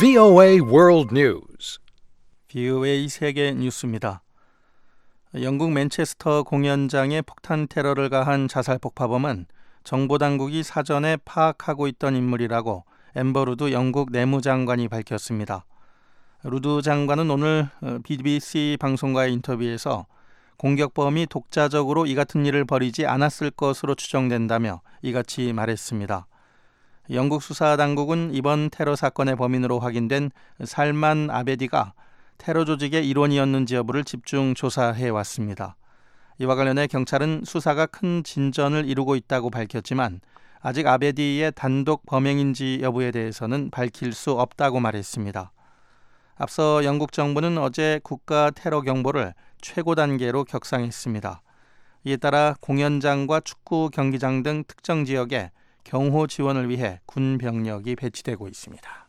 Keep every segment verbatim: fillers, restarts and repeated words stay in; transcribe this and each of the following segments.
브이오에이 World News. 브이오에이 세계 뉴스입니다. 영국 맨체스터 공연장에 폭탄 테러를 가한 자살 폭파범은 정보당국이 사전에 파악하고 있던 인물이라고 앰버 루드 영국 내무장관이 밝혔습니다. 루드 장관은 오늘 비비씨 방송과의 인터뷰에서 공격범이 독자적으로 이 같은 일을 벌이지 않았을 것으로 추정된다며 이같이 말했습니다. 영국 수사당국은 이번 테러 사건의 범인으로 확인된 살만 아베디가 테러 조직의 일원이었는지 여부를 집중 조사해 왔습니다. 이와 관련해 경찰은 수사가 큰 진전을 이루고 있다고 밝혔지만 아직 아베디의 단독 범행인지 여부에 대해서는 밝힐 수 없다고 말했습니다. 앞서 영국 정부는 어제 국가 테러 경보를 최고 단계로 격상했습니다. 이에 따라 공연장과 축구 경기장 등 특정 지역에 경호 지원을 위해 군 병력이 배치되고 있습니다.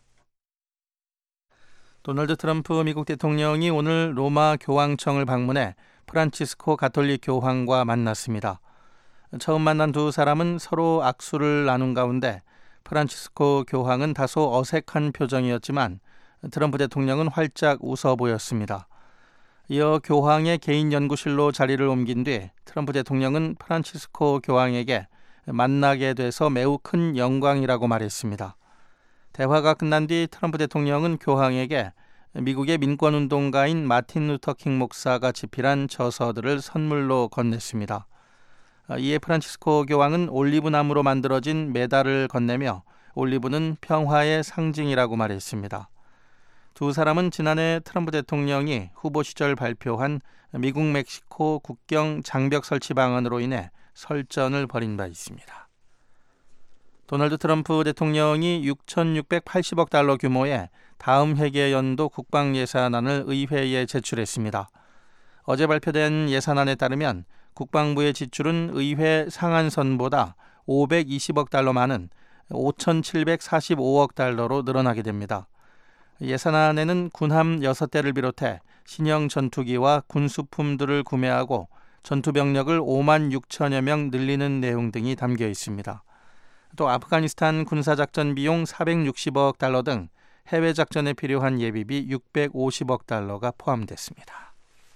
도널드 트럼프 미국 대통령이 오늘 로마 교황청을 방문해 프란치스코 가톨릭 교황과 만났습니다. 처음 만난 두 사람은 서로 악수를 나눈 가운데 프란치스코 교황은 다소 어색한 표정이었지만 트럼프 대통령은 활짝 웃어 보였습니다. 이어 교황의 개인 연구실로 자리를 옮긴 뒤 트럼프 대통령은 프란치스코 교황에게 만나게 돼서 매우 큰 영광이라고 말했습니다. 대화가 끝난 뒤 트럼프 대통령은 교황에게 미국의 민권운동가인 마틴 루터 킹 목사가 집필한 저서들을 선물로 건넸습니다. 이에 프란치스코 교황은 올리브나무로 만들어진 메달을 건네며 올리브는 평화의 상징이라고 말했습니다. 두 사람은 지난해 트럼프 대통령이 후보 시절 발표한 미국 멕시코 국경 장벽 설치 방안으로 인해 설전을 벌인 바 있습니다. 도널드 트럼프 대통령이 육천육백팔십억 달러 규모의 다음 회계 연도 국방 예산안을 의회에 제출했습니다. 어제 발표된 예산안에 따르면 국방부의 지출은 의회 상한선보다 오백이십억 달러 많은 오천칠백사십오억 달러로 늘어나게 됩니다. 예산안에는 군함 여섯 대를 비롯해 신형 전투기와 군수품들을 구매하고 전투병력을 오만 육천여 명 늘리는 내용 등이 담겨 있습니다. 또 아프가니스탄 군사작전 비용 사백육십억 달러 등 해외 작전에 필요한 예비비 육백오십억 달러가 포함됐습니다.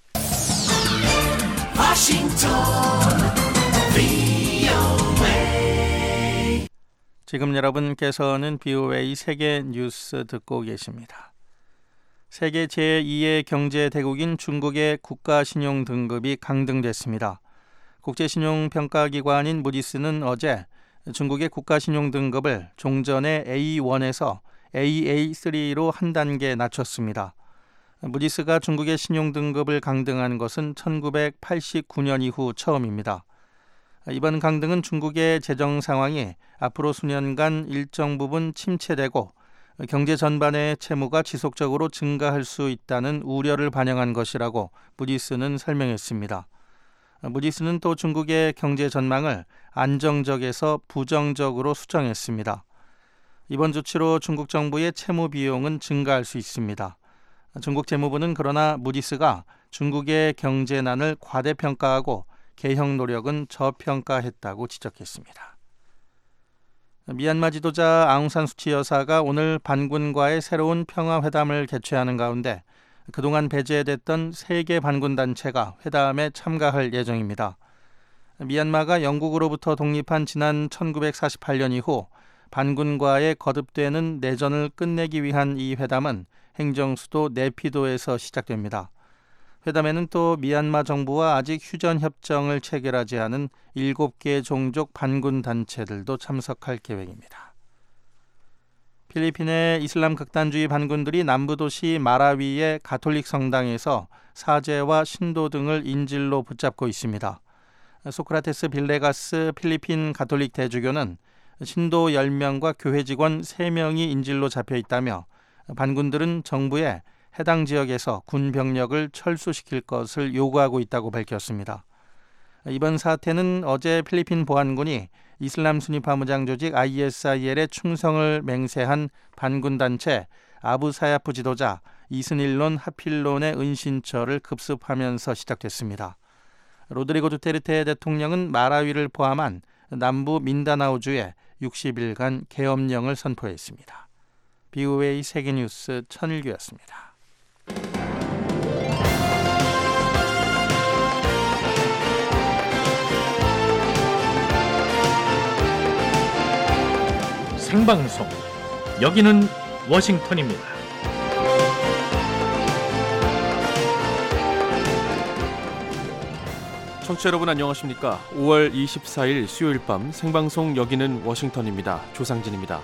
워싱턴 브이오에이. 지금 여러분께서는 브이오에이 세계 뉴스 듣고 계십니다. 세계 제이의 경제 대국인 중국의 국가신용 등급이 강등됐습니다. 국제신용평가기관인 무디스는 어제 중국의 국가신용 등급을 종전의 에이 원에서 에이에이 쓰리로 한 단계 낮췄습니다. 무디스가 중국의 신용 등급을 강등한 것은 천구백팔십구 년 이후 처음입니다. 이번 강등은 중국의 재정 상황이 앞으로 수년간 일정 부분 침체되고 경제 전반의 채무가 지속적으로 증가할 수 있다는 우려를 반영한 것이라고 무디스는 설명했습니다. 무디스는 또 중국의 경제 전망을 안정적에서 부정적으로 수정했습니다. 이번 조치로 중국 정부의 채무 비용은 증가할 수 있습니다. 중국 재무부는 그러나 무디스가 중국의 경제난을 과대평가하고 개혁 노력은 저평가했다고 지적했습니다. 미얀마 지도자 아웅산 수치 여사가 오늘 반군과의 새로운 평화회담을 개최하는 가운데 그동안 배제됐던 세계 반군 단체가 회담에 참가할 예정입니다. 미얀마가 영국으로부터 독립한 지난 천구백사십팔 년 이후 반군과의 거듭되는 내전을 끝내기 위한 이 회담은 행정수도 네피도에서 시작됩니다. 회담에는 또 미얀마 정부와 아직 휴전 협정을 체결하지 않은 일곱 개 종족 반군 단체들도 참석할 계획입니다. 필리핀의 이슬람 극단주의 반군들이 남부 도시 마라위의 가톨릭 성당에서 사제와 신도 등을 인질로 붙잡고 있습니다. 소크라테스 빌레가스 필리핀 가톨릭 대주교는 신도 열 명과 교회 직원 세 명이 인질로 잡혀 있다며 반군들은 정부에 해당 지역에서 군 병력을 철수시킬 것을 요구하고 있다고 밝혔습니다. 이번 사태는 어제 필리핀 보안군이 이슬람 순위파 무장 조직 아이에스아이엘의 충성을 맹세한 반군 단체 아부사야프 지도자 이스닐론 하필론의 은신처를 급습하면서 시작됐습니다. 로드리고 두테르테 대통령은 마라위를 포함한 남부 민다나오주에 육십 일간 계엄령을 선포했습니다. 비오에이 세계뉴스 천일규였습니다. 생방송 여기는 워싱턴입니다. 청취자 여러분 안녕하십니까? 오월 이십사일 수요일 밤 생방송 여기는 워싱턴입니다. 조상진입니다.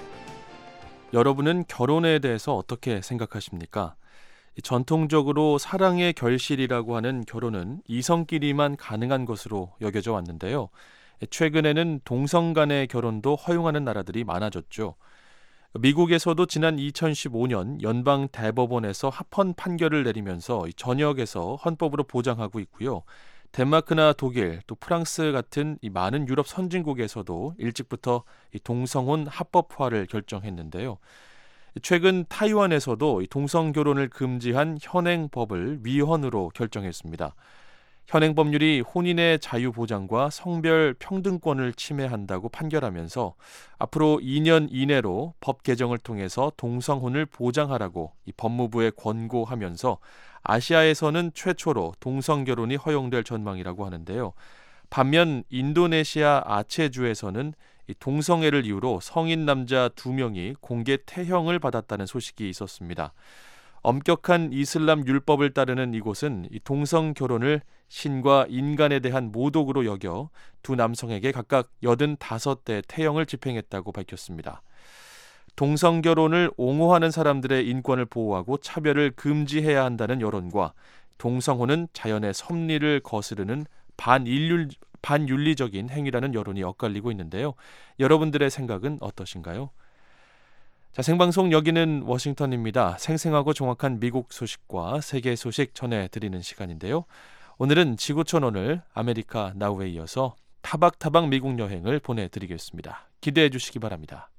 여러분은 결혼에 대해서 어떻게 생각하십니까? 전통적으로 사랑의 결실이라고 하는 결혼은 이성끼리만 가능한 것으로 여겨져 왔는데요. 최근에는 동성 간의 결혼도 허용하는 나라들이 많아졌죠. 미국에서도 지난 이천십오년 연방 대법원에서 합헌 판결을 내리면서 전역에서 헌법으로 보장하고 있고요. 덴마크나 독일, 또 프랑스 같은 이 많은 유럽 선진국에서도 일찍부터 이 동성혼 합법화를 결정했는데요. 최근 타이완에서도 이 동성 결혼을 금지한 현행법을 위헌으로 결정했습니다. 현행 법률이 혼인의 자유 보장과 성별 평등권을 침해한다고 판결하면서 앞으로 이 년 이내로 법 개정을 통해서 동성혼을 보장하라고 이 법무부에 권고하면서 아시아에서는 최초로 동성 결혼이 허용될 전망이라고 하는데요. 반면 인도네시아 아체주에서는 이 동성애를 이유로 성인 남자 두 명이 공개 태형을 받았다는 소식이 있었습니다. 엄격한 이슬람 율법을 따르는 이곳은 이 동성 결혼을 신과 인간에 대한 모독으로 여겨 두 남성에게 각각 여든다섯 대 태형을 집행했다고 밝혔습니다. 동성 결혼을 옹호하는 사람들의 인권을 보호하고 차별을 금지해야 한다는 여론과 동성혼은 자연의 섭리를 거스르는 반인륜, 반윤리적인 행위라는 여론이 엇갈리고 있는데요. 여러분들의 생각은 어떠신가요? 자, 생방송 여기는 워싱턴입니다. 생생하고 정확한 미국 소식과 세계 소식 전해드리는 시간인데요. 오늘은 지구촌 오늘 아메리카 나우에 이어서 타박타박 미국 여행을 보내드리겠습니다. 기대해 주시기 바랍니다.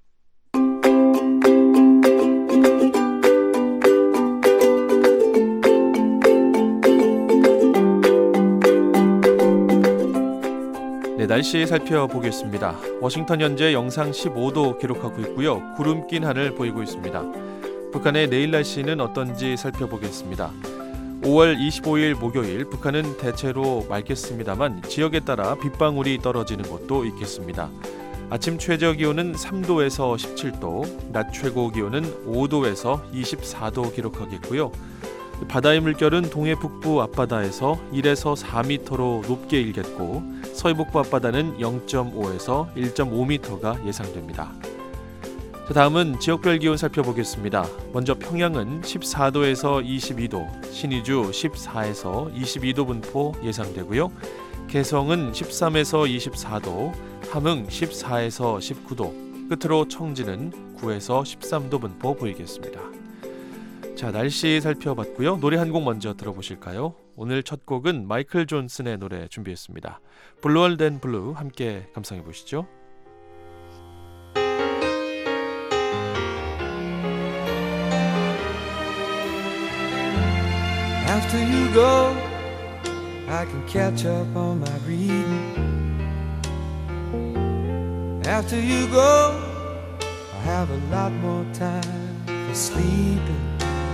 네, 날씨 살펴보겠습니다. 워싱턴 현재 영상 십오도 기록하고 있고요. 구름 낀 하늘 보이고 있습니다. 북한의 내일 날씨는 어떤지 살펴보겠습니다. 오월 이십오일 목요일 북한은 대체로 맑겠습니다만 지역에 따라 빗방울이 떨어지는 곳도 있겠습니다. 아침 최저 기온은 삼도에서 십칠도, 낮 최고 기온은 오도에서 이십사도 기록하겠고요. 바다의 물결은 동해 북부 앞바다에서 일에서 사 미터로 높게 일겠고 서해 북부 앞바다는 영점오에서 일점오 미터가 예상됩니다. 자, 다음은 지역별 기온 살펴보겠습니다. 먼저 평양은 십사도에서 이십이도, 신의주 십사에서 이십이도 분포 예상되고요. 개성은 십삼에서 이십사도, 함흥 십사에서 십구도, 끝으로 청진은 구에서 십삼도 분포 보이겠습니다. 자, 날씨 살펴봤고요. 노래 한 곡 먼저 들어보실까요? 오늘 첫 곡은 마이클 존슨의 노래 준비했습니다. Bluer Than Blue 함께 감상해 보시죠. After you go, I can catch up on my reading. After you go, I have a lot more time for sleeping.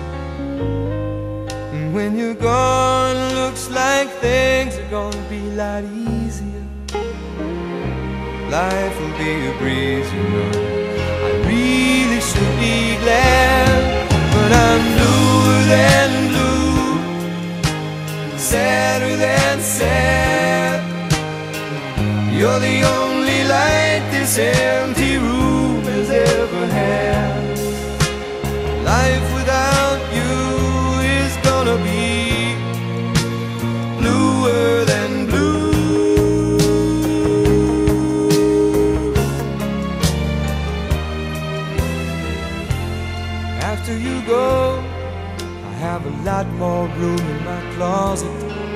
And when you're gone, looks like things are gonna be a lot easier. Life will be a breeze, you know. I really should be glad, but I'm bluer than blue, sadder than sad. You're the only light this empty room has ever had. Life without you is gonna be bluer than blue. After you go, I have a lot more room in my closet.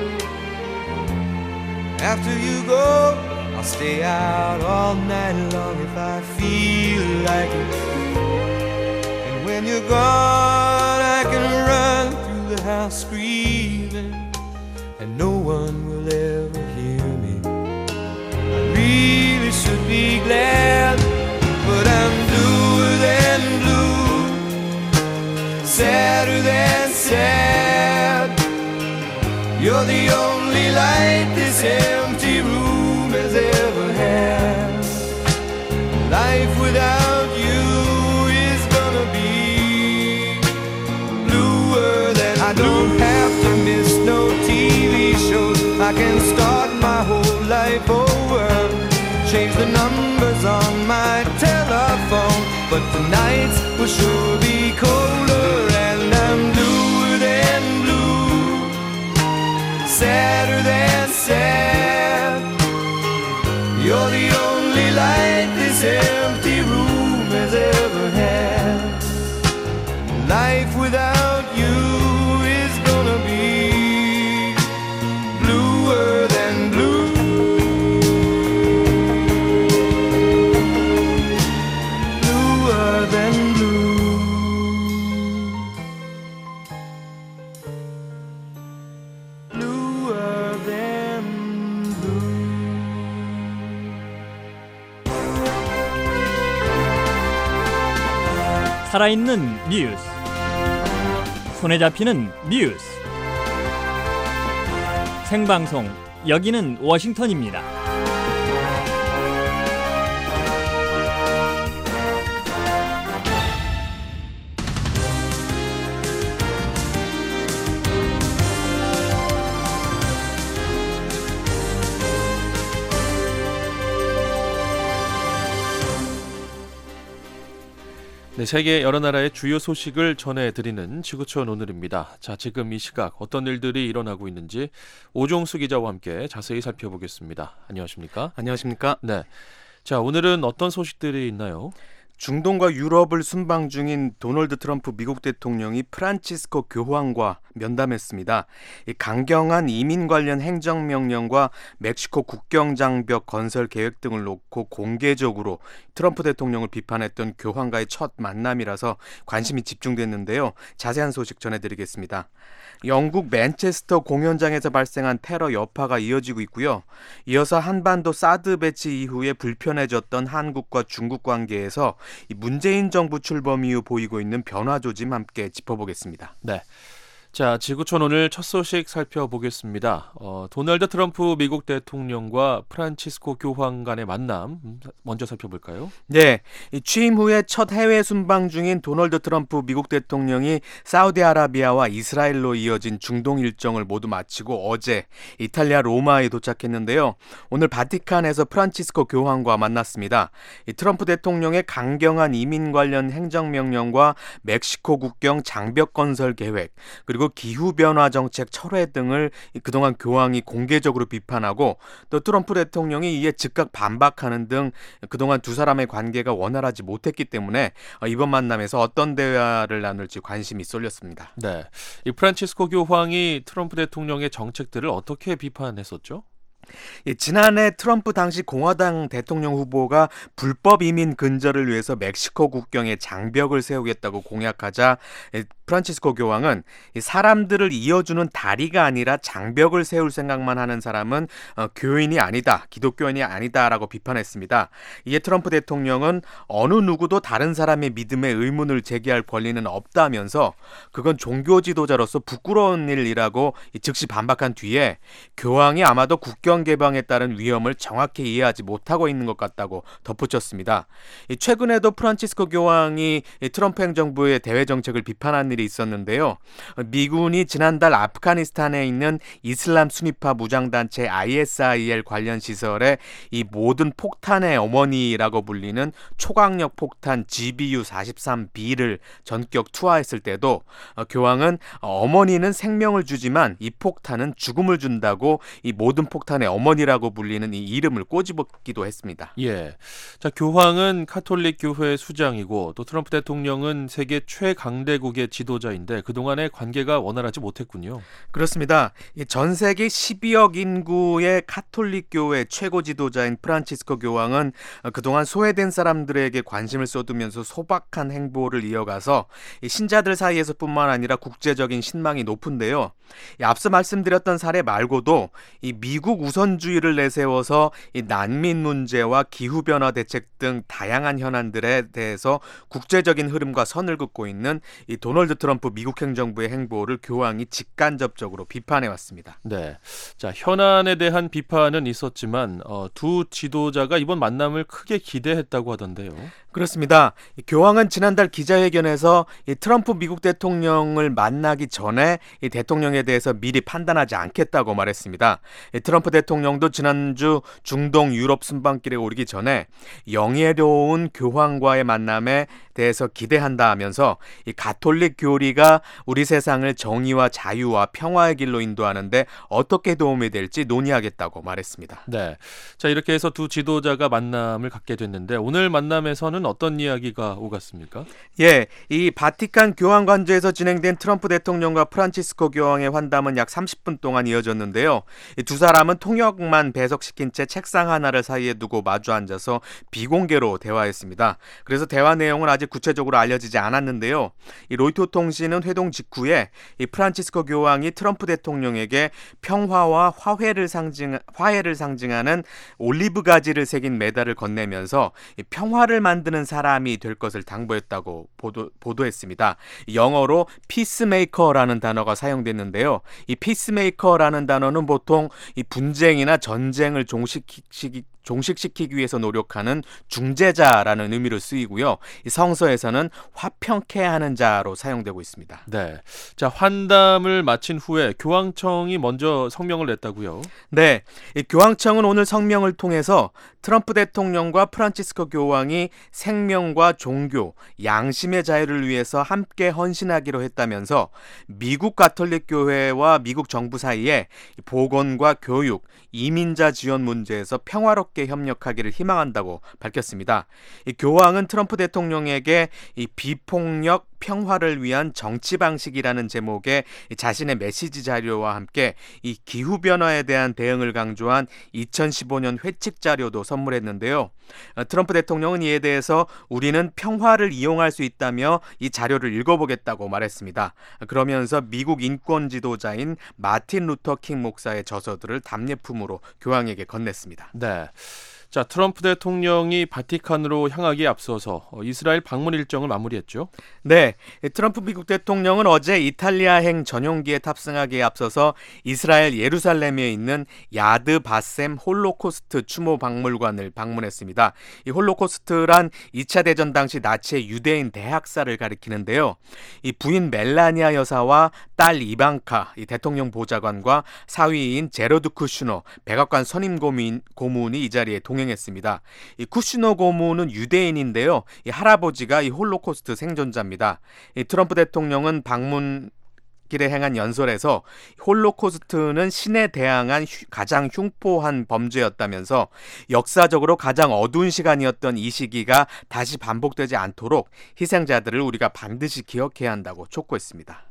After you go, I'll stay out all night long if I feel like it. And when you're gone, I can run through the house screaming, and no one will ever hear me. I really should be glad, but I'm bluer than blue, I can start my whole life over, change the numbers on my telephone, but tonight's will sure be colder, and I'm bluer than blue, sadder than sad. You're the only light this empty room has ever had. Life without you is gonna be bluer than blue, bluer than blue, bluer than blue. 살아있는 뉴스, 손에 잡히는 뉴스, 생방송, 여기는 워싱턴입니다. 네, 세계 여러 나라의 주요 소식을 전해드리는 지구촌 오늘입니다. 자, 지금 이 시각 어떤 일들이 일어나고 있는지 오종수 기자와 함께 자세히 살펴보겠습니다. 안녕하십니까? 안녕하십니까? 네. 자, 오늘은 어떤 소식들이 있나요? 중동과 유럽을 순방 중인 도널드 트럼프 미국 대통령이 프란치스코 교황과 면담했습니다. 이 강경한 이민 관련 행정명령과 멕시코 국경 장벽 건설 계획 등을 놓고 공개적으로 트럼프 대통령을 비판했던 교황과의 첫 만남이라서 관심이 집중됐는데요. 자세한 소식 전해드리겠습니다. 영국 맨체스터 공연장에서 발생한 테러 여파가 이어지고 있고요. 이어서 한반도 사드 배치 이후에 불편해졌던 한국과 중국 관계에서 이 문재인 정부 출범 이후 보이고 있는 변화 조짐 함께 짚어보겠습니다. 네. 자, 지구촌 오늘 첫 소식 살펴보겠습니다. 어, 도널드 트럼프 미국 대통령과 프란치스코 교황 간의 만남 먼저 살펴볼까요? 네, 이 취임 후에 첫 해외 순방 중인 도널드 트럼프 미국 대통령이 사우디아라비아와 이스라엘로 이어진 중동 일정을 모두 마치고 어제 이탈리아 로마에 도착했는데요. 오늘 바티칸에서 프란치스코 교황과 만났습니다. 이 트럼프 대통령의 강경한 이민 관련 행정명령과 멕시코 국경 장벽 건설 계획, 그리고 그리고 기후변화 정책 철회 등을 그동안 교황이 공개적으로 비판하고 또 트럼프 대통령이 이에 즉각 반박하는 등 그동안 두 사람의 관계가 원활하지 못했기 때문에 이번 만남에서 어떤 대화를 나눌지 관심이 쏠렸습니다. 네, 이 프란치스코 교황이 트럼프 대통령의 정책들을 어떻게 비판했었죠? 예, 지난해 트럼프 당시 공화당 대통령 후보가 불법 이민 근절을 위해서 멕시코 국경에 장벽을 세우겠다고 공약하자 예, 프란치스코 교황은 사람들을 이어주는 다리가 아니라 장벽을 세울 생각만 하는 사람은 어, 교인이 아니다, 기독교인이 아니다라고 비판했습니다. 이에 트럼프 대통령은 어느 누구도 다른 사람의 믿음에 의문을 제기할 권리는 없다면서 그건 종교 지도자로서 부끄러운 일이라고 즉시 반박한 뒤에 교황이 아마도 국경 개방에 따른 위험을 정확히 이해하지 못하고 있는 것 같다고 덧붙였습니다. 최근에도 프란치스코 교황이 트럼프 행정부의 대외 정책을 비판한 일이 있었는데요. 미군이 지난달 아프가니스탄에 있는 이슬람 순위파 무장단체 아이에스아이엘 관련 시설에 이 모든 폭탄의 어머니라고 불리는 초강력 폭탄 지비유 사십삼 비를 전격 투하했을 때도 교황은 어머니는 생명을 주지만 이 폭탄은 죽음을 준다고 이 모든 폭탄의 어머니라고 불리는 이 이름을 꼬집었기도 했습니다. 예, 자, 교황은 카톨릭 교회 수장이고 또 트럼프 대통령은 세계 최강대국의 지도자인데 그동안의 관계가 원활하지 못했군요. 그렇습니다. 전 세계 십이억 인구의 카톨릭 교회 최고 지도자인 프란치스코 교황은 그동안 소외된 사람들에게 관심을 쏟으면서 소박한 행보를 이어가서 신자들 사이에서뿐만 아니라 국제적인 신망이 높은데요. 앞서 말씀드렸던 사례 말고도 이 미국 우선주의를 내세워서 이 난민 문제와 기후변화 대책 등 다양한 현안들에 대해서 국제적인 흐름과 선을 긋고 있는 이 도널드 트럼프 미국 행정부의 행보를 교황이 직간접적으로 비판해왔습니다. 네, 자, 현안에 대한 비판은 있었지만 어, 두 지도자가 이번 만남을 크게 기대했다고 하던데요. 그렇습니다. 이 교황은 지난달 기자회견에서 이 트럼프 미국 대통령을 만나기 전에 이 대통령에 대해서 미리 판단하지 않겠다고 말했습니다. 이 트럼프 대통령도 지난주 중동 유럽 순방길에 오르기 전에 영예로운 교황과의 만남에 대해서 기대한다 하면서 이 가톨릭 교리가 우리 세상을 정의와 자유와 평화의 길로 인도하는데 어떻게 도움이 될지 논의하겠다고 말했습니다. 네, 자 이렇게 해서 두 지도자가 만남을 갖게 됐는데 오늘 만남에서는 어떤 이야기가 오갔습니까? 예, 이 바티칸 교황 관저에서 진행된 트럼프 대통령과 프란치스코 교황의 환담은 약 삼십 분 동안 이어졌는데요. 이 두 사람은 통역만 배석시킨 채 책상 하나를 사이에 두고 마주 앉아서 비공개로 대화했습니다. 그래서 대화 내용은 아직 구체적으로 알려지지 않았는데요. 이 로이터 통신은 회동 직후에 이 프란치스코 교황이 트럼프 대통령에게 평화와 화해를 상징 화해를 상징하는 올리브 가지를 새긴 메달을 건네면서 이 평화를 만드는 사람이 될 것을 당부했다고 보도, 보도했습니다. 영어로 피스메이커라는 단어가 사용됐는데요. 이 피스메이커라는 단어는 보통 이 분쟁이나 전쟁을 종식시키 종식시키기 위해서 노력하는 중재자라는 의미로 쓰이고요. 이 성서에서는 화평케 하는 자로 사용되고 있습니다. 네, 자 환담을 마친 후에 교황청이 먼저 성명을 냈다고요? 네, 이 교황청은 오늘 성명을 통해서 트럼프 대통령과 프란치스코 교황이 생명과 종교, 양심의 자유를 위해서 함께 헌신하기로 했다면서 미국 가톨릭 교회와 미국 정부 사이에 보건과 교육, 이민자 지원 문제에서 평화롭게 협력하기를 희망한다고 밝혔습니다. 이 교황은 트럼프 대통령에게 이 비폭력 평화를 위한 정치 방식이라는 제목의 자신의 메시지 자료와 함께 이 기후 변화에 대한 대응을 강조한 이천십오 년 회칙 자료도 선물했는데요. 트럼프 대통령은 이에 대해서 우리는 평화를 이용할 수 있다며 이 자료를 읽어보겠다고 말했습니다. 그러면서 미국 인권 지도자인 마틴 루터 킹 목사의 저서들을 답례품으로 교황에게 건넸습니다. 네. 자, 트럼프 대통령이 바티칸으로 향하기에 앞서서 이스라엘 방문 일정을 마무리했죠. 네, 트럼프 미국 대통령은 어제 이탈리아행 전용기에 탑승하기에 앞서서 이스라엘 예루살렘에 있는 야드 바셈 홀로코스트 추모 박물관을 방문했습니다. 이 홀로코스트란 이 차 대전 당시 나치의 유대인 대학살을 가리키는데요. 이 부인 멜라니아 여사와 딸 이방카, 이 대통령 보좌관과 사위인 제로드 쿠슈너 백악관 선임 고문, 고문이 이 자리에 동행 했습니다. 이 쿠시노 고문은 유대인인데요. 이 할아버지가 이 홀로코스트 생존자입니다. 이 트럼프 대통령은 방문 길에 행한 연설에서 홀로코스트는 신에 대항한 휴, 가장 흉포한 범죄였다면서 역사적으로 가장 어두운 시간이었던 이 시기가 다시 반복되지 않도록 희생자들을 우리가 반드시 기억해야 한다고 촉구했습니다.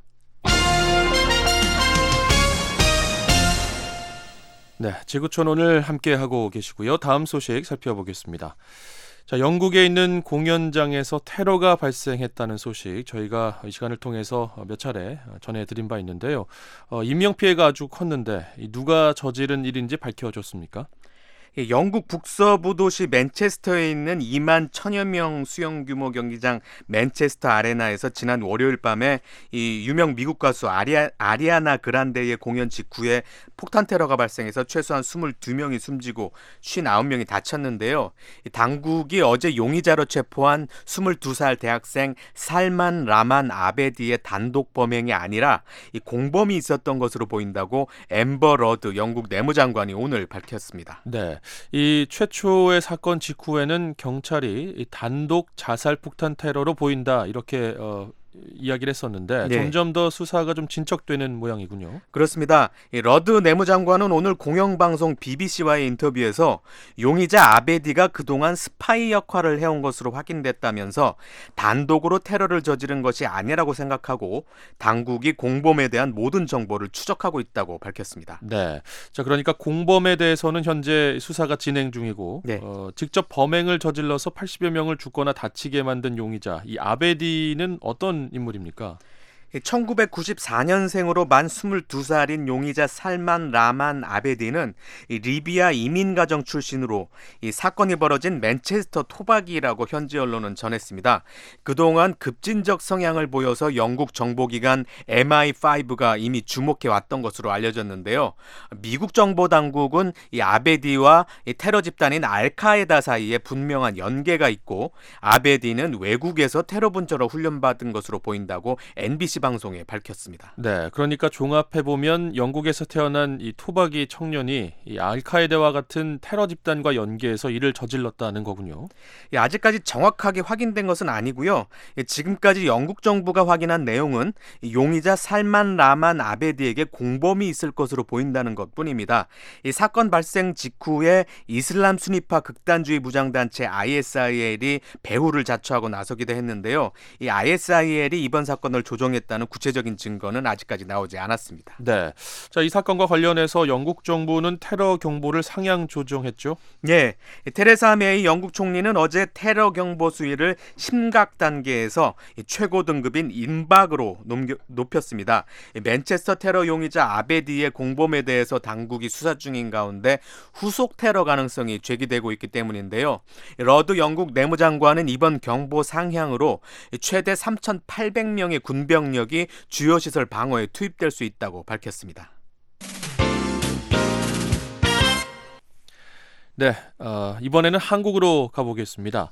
네, 지구촌 오늘 함께하고 계시고요. 다음 소식 살펴보겠습니다. 자, 영국에 있는 공연장에서 테러가 발생했다는 소식 저희가 이 시간을 통해서 몇 차례 전해드린 바 있는데요. 어, 인명피해가 아주 컸는데 누가 저지른 일인지 밝혀졌습니까? 영국 북서부 도시 맨체스터에 있는 이만 천여 명 수용 규모 경기장 맨체스터 아레나에서 지난 월요일 밤에 이 유명 미국 가수 아리아, 아리아나 그란데의 공연 직후에 폭탄 테러가 발생해서 최소한 이십이 명이 숨지고 오십구 명이 다쳤는데요. 당국이 어제 용의자로 체포한 스물두 살 대학생 살만 라만 아베디의 단독 범행이 아니라 이 공범이 있었던 것으로 보인다고 앰버 러드 영국 내무장관이 오늘 밝혔습니다. 네. 이 최초의 사건 직후에는 경찰이 이 단독 자살 폭탄 테러로 보인다 이렇게 어, 이야기를 했었는데 네. 점점 더 수사가 좀 진척되는 모양이군요. 그렇습니다. 이 러드 내무장관은 오늘 공영방송 비비씨와의 인터뷰에서 용의자 아베디가 그동안 스파이 역할을 해온 것으로 확인됐다면서 단독으로 테러를 저지른 것이 아니라고 생각하고 당국이 공범에 대한 모든 정보를 추적하고 있다고 밝혔습니다. 네, 자 그러니까 공범에 대해서는 현재 수사가 진행 중이고 네. 어, 직접 범행을 저질러서 팔십여 명을 죽거나 다치게 만든 용의자 이 아베디는 어떤 인물입니까? 천구백구십사 년생으로 만 스물두 살인 용의자 살만 라만 아베디는 리비아 이민가정 출신으로 이 사건이 벌어진 맨체스터 토박이라고 현지 언론은 전했습니다. 그동안 급진적 성향을 보여서 영국 정보기관 엠 아이 파이브가 이미 주목해 왔던 것으로 알려졌는데요. 미국 정보당국은 이 아베디와 이 테러 집단인 알카에다 사이에 분명한 연계가 있고 아베디는 외국에서 테러 분자로 훈련받은 것으로 보인다고 엠비씨 방송에 밝혔습니다. 네, 그러니까 종합해 보면 영국에서 태어난 이 토박이 청년이 이 알카에다와 같은 테러 집단과 연계해서 이를 저질렀다는 거군요. 예, 아직까지 정확하게 확인된 것은 아니고요. 예, 지금까지 영국 정부가 확인한 내용은 용의자 살만 라만 아베디에게 공범이 있을 것으로 보인다는 것뿐입니다. 이 사건 발생 직후에 이슬람 순위파 극단주의 무장단체 아이에스아이엘이 배후를 자처하고 나서기도 했는데요. 이 아이에스아이엘이 이번 사건을 조종했다는 구체적인 증거는 아직까지 나오지 않았습니다. 네, 자, 이 사건과 관련해서 영국 정부는 테러 경보를 상향 조정했죠? 예, 테레사 메이 영국 총리는 어제 테러 경보 수위를 심각 단계에서 최고 등급인 임박으로 넘겨, 높였습니다. 맨체스터 테러 용의자 아베디의 공범에 대해서 당국이 수사 중인 가운데 후속 테러 가능성이 제기되고 있기 때문인데요. 러드 영국 내무장관은 이번 경보 상향으로 최대 삼천팔백 명의 군병력이 주요 시설 방어에 투입될 수 있다고 밝혔습니다. 네, 어, 이번에는 한국으로 가보겠습니다.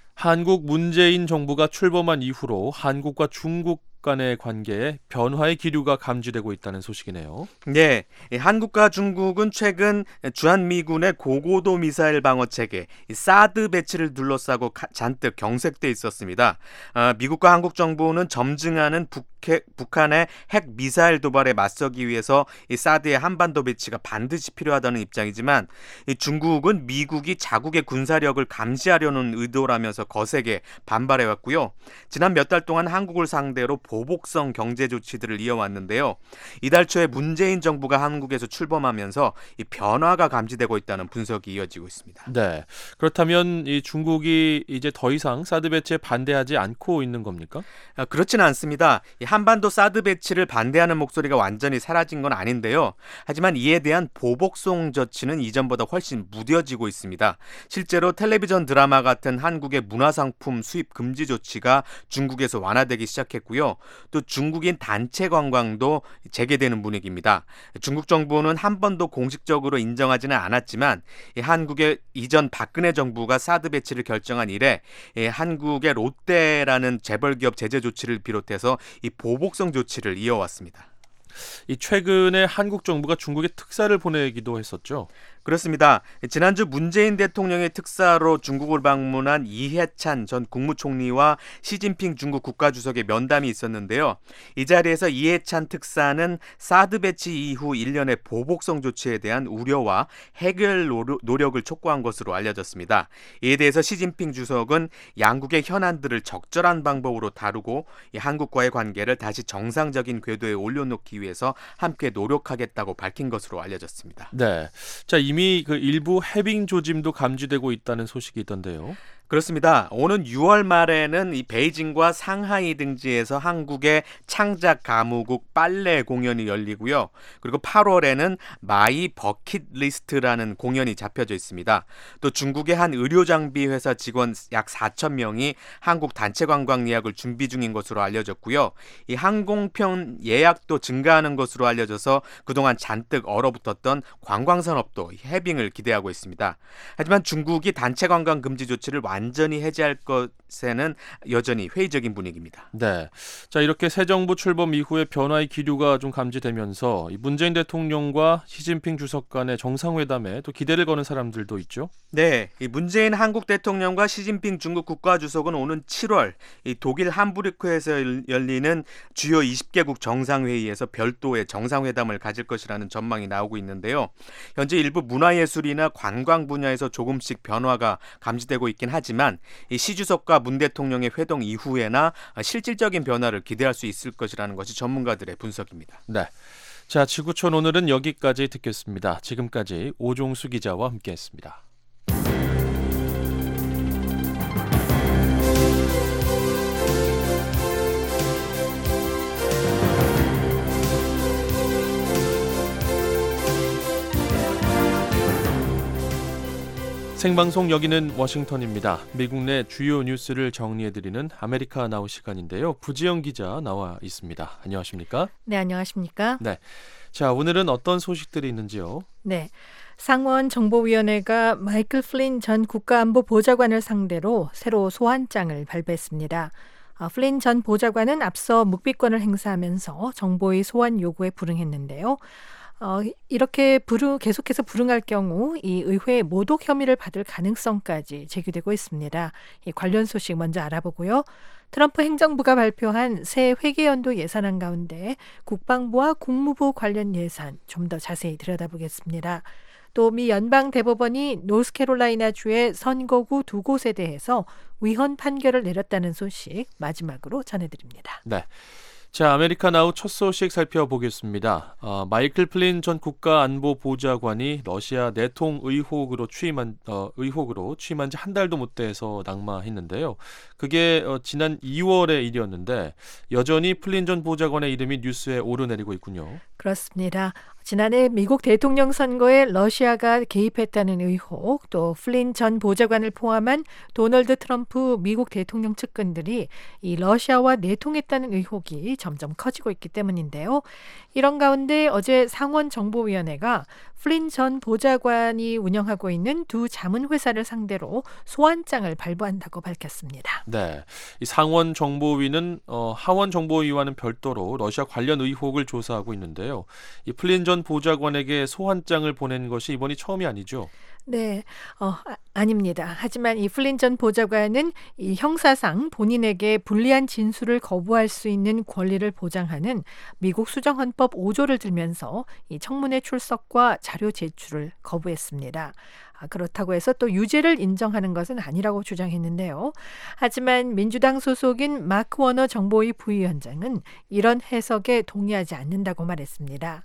한국 문재인 정부가 출범한 이후로 한국과 중국 간의 관계에 변화의 기류가 감지되고 있다는 소식이네요. 네, 한국과 중국은 최근 주한미군의 고고도 미사일 방어 체계 사드 배치를 둘러싸고 잔뜩 경색돼 있었습니다. 아, 미국과 한국 정부는 점증하는 북해, 북한의 핵 미사일 도발에 맞서기 위해서 이 사드의 한반도 배치가 반드시 필요하다는 입장이지만 이 중국은 미국이 자국의 군사력을 감시하려는 의도라면서 거세게 반발해왔고요. 지난 몇 달 동안 한국을 상대로 보복성 경제 조치들을 이어왔는데요. 이달 초에 문재인 정부가 한국에서 출범하면서 이 변화가 감지되고 있다는 분석이 이어지고 있습니다. 네, 그렇다면 이 중국이 이제 더 이상 사드 배치에 반대하지 않고 있는 겁니까? 아, 그렇지는 않습니다. 이 한반도 사드 배치를 반대하는 목소리가 완전히 사라진 건 아닌데요. 하지만 이에 대한 보복성 조치는 이전보다 훨씬 무뎌지고 있습니다. 실제로 텔레비전 드라마 같은 한국의 문화상품 수입 금지 조치가 중국에서 완화되기 시작했고요. 또 중국인 단체 관광도 재개되는 분위기입니다. 중국 정부는 한 번도 공식적으로 인정하지는 않았지만 한국의 이전 박근혜 정부가 사드 배치를 결정한 이래 한국의 롯데라는 재벌기업 제재 조치를 비롯해서 이 보복성 조치를 이어왔습니다. 이 최근에 한국 정부가 중국에 특사를 보내기도 했었죠. 그렇습니다. 지난주 문재인 대통령의 특사로 중국을 방문한 이해찬 전 국무총리와 시진핑 중국 국가주석의 면담이 있었는데요. 이 자리에서 이해찬 특사는 사드 배치 이후 일련의 보복성 조치에 대한 우려와 해결 노력을 촉구한 것으로 알려졌습니다. 이에 대해서 시진핑 주석은 양국의 현안들을 적절한 방법으로 다루고 한국과의 관계를 다시 정상적인 궤도에 올려놓기 위해서 함께 노력하겠다고 밝힌 것으로 알려졌습니다. 네, 자 이미 그 일부 해빙 조짐도 감지되고 있다는 소식이 있던데요. 그렇습니다. 오는 유월 말에는 이 베이징과 상하이 등지에서 한국의 창작 가무국 빨래 공연이 열리고요. 그리고 팔월에는 마이 버킷리스트라는 공연이 잡혀져 있습니다. 또 중국의 한 의료장비 회사 직원 약 사천 명이 한국 단체 관광 예약을 준비 중인 것으로 알려졌고요. 이 항공편 예약도 증가하는 것으로 알려져서 그동안 잔뜩 얼어붙었던 관광산업도 해빙을 기대하고 있습니다. 하지만 중국이 단체 관광 금지 조치를 완전히 해제할 것에는 여전히 회의적인 분위기입니다. 네, 자 이렇게 새 정부 출범 이후에 변화의 기류가 좀 감지되면서 이 문재인 대통령과 시진핑 주석 간의 정상회담에 또 기대를 거는 사람들도 있죠. 네, 이 문재인 한국 대통령과 시진핑 중국 국가주석은 오는 칠월 이 독일 함부르크에서 열리는 주요 이십 개국 정상회의에서 별도의 정상회담을 가질 것이라는 전망이 나오고 있는데요. 현재 일부 문화예술이나 관광 분야에서 조금씩 변화가 감지되고 있긴 하지만 이 시 주석과 문 대통령의 회동 이후에나 실질적인 변화를 기대할 수 있을 것이라는 것이 전문가들의 분석입니다. 네, 자 지구촌 오늘은 여기까지 듣겠습니다. 지금까지 오종수 기자와 함께했습니다. 생방송 여기는 워싱턴입니다. 미국 내 주요 뉴스를 정리해드리는 아메리카 나우 시간인데요. 부지영 기자 나와 있습니다. 안녕하십니까? 네, 안녕하십니까? 네. 자, 오늘은 어떤 소식들이 있는지요? 네, 상원 정보위원회가 마이클 플린 전 국가안보보좌관을 상대로 새로 소환장을 발표했습니다. 어, 플린 전 보좌관은 앞서 묵비권을 행사하면서 정보의 소환 요구에 불응했는데요. 어, 이렇게 불응, 계속해서 불응할 경우 이 의회 모독 혐의를 받을 가능성까지 제기되고 있습니다. 이 관련 소식 먼저 알아보고요. 트럼프 행정부가 발표한 새 회계연도 예산안 가운데 국방부와 국무부 관련 예산 좀 더 자세히 들여다보겠습니다. 또 미 연방대법원이 노스캐롤라이나주의 선거구 두 곳에 대해서 위헌 판결을 내렸다는 소식 마지막으로 전해드립니다. 네. 자, 아메리카 나우 첫 소식 살펴보겠습니다. 어, 마이클 플린 전 국가안보보좌관이 러시아 내통 의혹으로 취임한 어, 의혹으로 취임한 지 한 달도 못 돼서 낙마했는데요. 그게 어, 지난 이월의 일이었는데 여전히 플린 전 보좌관의 이름이 뉴스에 오르내리고 있군요. 그렇습니다. 지난해 미국 대통령 선거에 러시아가 개입했다는 의혹, 또 플린 전 보좌관을 포함한 도널드 트럼프 미국 대통령 측근들이 이 러시아와 내통했다는 의혹이 점점 커지고 있기 때문인데요. 이런 가운데 어제 상원 정보위원회가 플린 전 보좌관이 운영하고 있는 두 자문회사를 상대로 소환장을 발부한다고 밝혔습니다. 네, 이 상원 정보위는 어, 하원 정보위와는 별도로 러시아 관련 의혹을 조사하고 있는데요. 이 플린 전 보좌관에게 소환장을 보낸 것이 이번이 처음이 아니죠? 네, 어, 아, 아닙니다. 하지만 이 플린 전 보좌관은 이 형사상 본인에게 불리한 진술을 거부할 수 있는 권리를 보장하는 미국 수정헌법 오 조를 들면서 이 청문회 출석과 자료 제출을 거부했습니다. 아, 그렇다고 해서 또 유죄를 인정하는 것은 아니라고 주장했는데요. 하지만 민주당 소속인 마크 워너 정보위 부위원장은 이런 해석에 동의하지 않는다고 말했습니다.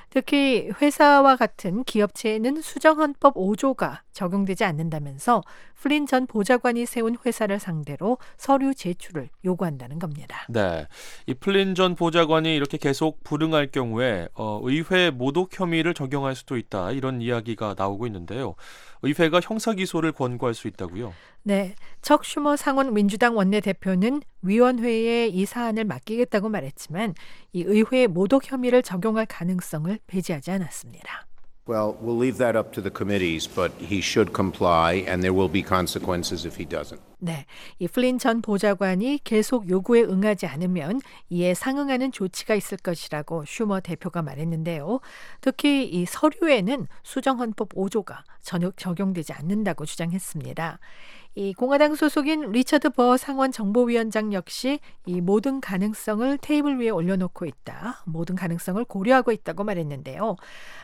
특히 회사와 같은 기업체에는 수정헌법 오 조가 적용되지 않는다면서 플린 전 보좌관이 세운 회사를 상대로 서류 제출을 요구한다는 겁니다. 네, 이 플린 전 보좌관이 이렇게 계속 불응할 경우에 어, 의회 모독 혐의를 적용할 수도 있다, 이런 이야기가 나오고 있는데요. 의회가 형사 기소를 권고할 수 있다고요? 네, 척 슈머 상원 민주당 원내대표는 위원회에 이 사안을 맡기겠다고 말했지만 이 의회 모독 혐의를 적용할 가능성을 배제하지 않았습니다. Well, we'll leave that up to the committees, but he should comply and there will be consequences if he doesn't. 네, 이 플린 전 보좌관이 계속 요구에 응하지 않으면 이에 상응하는 조치가 있을 것이라고 슈머 대표가 말했는데요. 특히 이 서류에는 수정헌법 오 조가 전혀 적용되지 않는다고 주장했습니다. 이 공화당 소속인 리처드 버 상원 정보위원장 역시 이 모든 가능성을 테이블 위에 올려놓고 있다, 모든 가능성을 고려하고 있다고 말했는데요.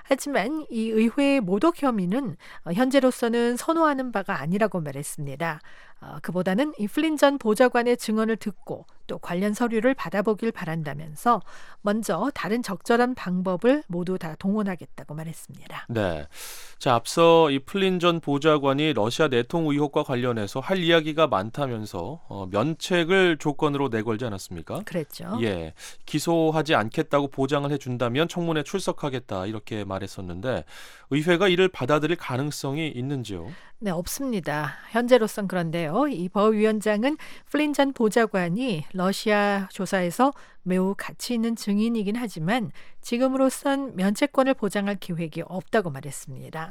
하지만 이 의회의 모독 혐의는 현재로서는 선호하는 바가 아니라고 말했습니다. 어, 그보다는 이 플린 전 보좌관의 증언을 듣고 또 관련 서류를 받아보길 바란다면서 먼저 다른 적절한 방법을 모두 다 동원하겠다고 말했습니다. 네, 자, 앞서 이 플린 전 보좌관이 러시아 내통 의혹과 관련해서 할 이야기가 많다면서 어, 면책을 조건으로 내걸지 않았습니까? 그랬죠. 예, 기소하지 않겠다고 보장을 해준다면 청문회 출석하겠다, 이렇게 말했었는데 의회가 이를 받아들일 가능성이 있는지요? 네, 없습니다. 현재로선 그런데요. 이 버 위원장은 플린 전 보좌관이 러시아 조사에서 매우 가치 있는 증인이긴 하지만 지금으로선 면책권을 보장할 계획이 없다고 말했습니다.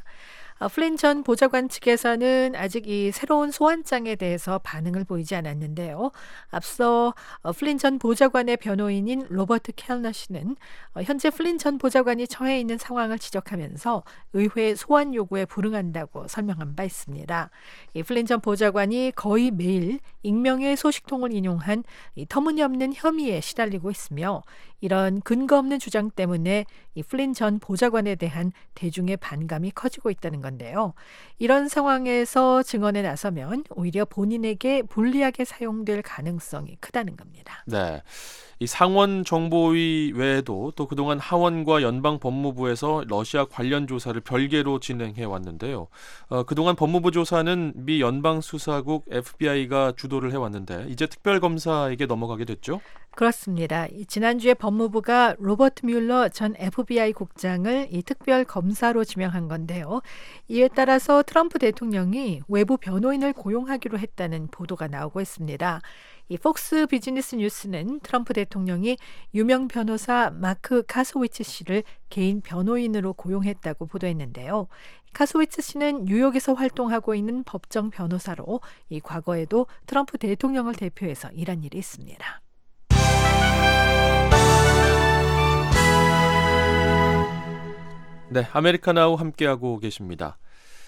플린 전 보좌관 측에서는 아직 이 새로운 소환장에 대해서 반응을 보이지 않았는데요. 앞서 플린 전 보좌관의 변호인인 로버트 켈너 씨는 현재 플린 전 보좌관이 처해 있는 상황을 지적하면서 의회 소환 요구에 불응한다고 설명한 바 있습니다. 이 플린 전 보좌관이 거의 매일 익명의 소식통을 인용한 이 터무니없는 혐의에 시달리고 있으며 이런 근거 없는 주장 때문에 이 플린 전 보좌관에 대한 대중의 반감이 커지고 있다는 건데요. 이런 상황에서 증언에 나서면 오히려 본인에게 불리하게 사용될 가능성이 크다는 겁니다. 네, 이 상원 정보위 외에도 또 그동안 하원과 연방 법무부에서 러시아 관련 조사를 별개로 진행해 왔는데요. 어, 그동안 법무부 조사는 미 연방 수사국 에프비아이가 주도를 해왔는데 이제 특별검사에게 넘어가게 됐죠? 그렇습니다. 이 지난주에 법무부가 로버트 뮬러 전 에프비아이 국장을 이 특별 검사로 지명한 건데요. 이에 따라서 트럼프 대통령이 외부 변호인을 고용하기로 했다는 보도가 나오고 있습니다. 이 폭스 비즈니스 뉴스는 트럼프 대통령이 유명 변호사 마크 카소위츠 씨를 개인 변호인으로 고용했다고 보도했는데요. 카소위츠 씨는 뉴욕에서 활동하고 있는 법정 변호사로 이 과거에도 트럼프 대통령을 대표해서 일한 일이 있습니다. 네, 아메리카나우 함께하고 계십니다.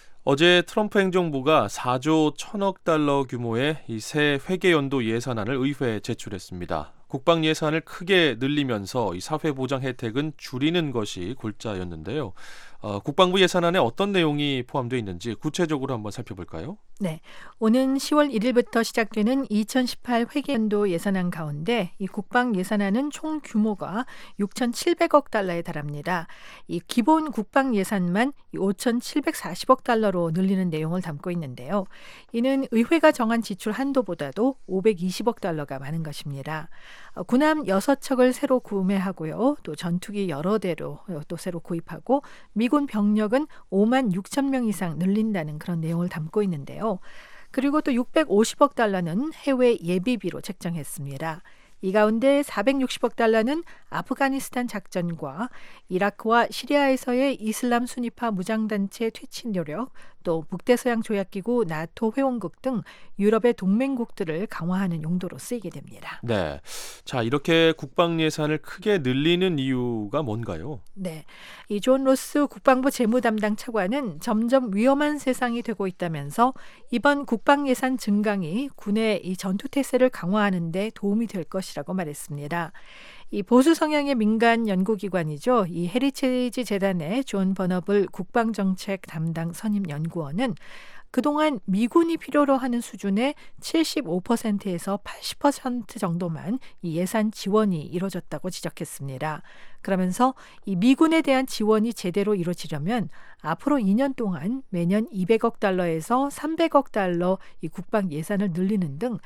어제 트럼프 행정부가 사조 천억 달러 규모의 이 새 회계연도 예산안을 의회에 제출했습니다. 국방 예산을 크게 늘리면서 이 사회 보장 혜택은 줄이는 것이 골자였는데요. 어, 국방부 예산안에 어떤 내용이 포함되어 있는지 구체적으로 한번 살펴볼까요? 네, 오는 시월 일일부터 시작되는 이천십팔 회계연도 예산안 가운데 이 국방 예산안은 총 규모가 육천칠백억 달러에 달합니다. 이 기본 국방 예산만 오천칠백사십억 달러로 늘리는 내용을 담고 있는데요. 이는 의회가 정한 지출 한도보다도 오백이십억 달러가 많은 것입니다. 군함 여섯 척을 새로 구매하고요. 또 전투기 여러 대로 또 새로 구입하고 미군 병력은 오만 육천 명 이상 늘린다는 그런 내용을 담고 있는데요. 그리고 또 육백오십억 달러는 해외 예비비로 책정했습니다. 이 가운데 사백육십억 달러는 아프가니스탄 작전과 이라크와 시리아에서의 이슬람 순위파 무장단체 퇴치 노력, 또 북대서양 조약기구 나토 회원국 등 유럽의 동맹국들을 강화하는 용도로 쓰이게 됩니다. 네, 자 이렇게 국방 예산을 크게 늘리는 이유가 뭔가요? 네, 이 존 로스 국방부 재무담당 차관은 점점 위험한 세상이 되고 있다면서 이번 국방 예산 증강이 군의 이 전투 태세를 강화하는 데 도움이 될 것이라고 말했습니다. 이 보수 성향의 민간 연구기관이죠. 이 헤리체이지 재단의 존 버너블 국방정책 담당 선임 연구원은 그동안 미군이 필요로 하는 수준의 칠십오 퍼센트에서 팔십 퍼센트 정도만 이 예산 지원이 이루어졌다고 지적했습니다. 그러면서 이 미군에 대한 지원이 제대로 이루어지려면 앞으로 이 년 동안 매년 이백억 달러에서 삼백억 달러 이 국방 예산을 늘리는 등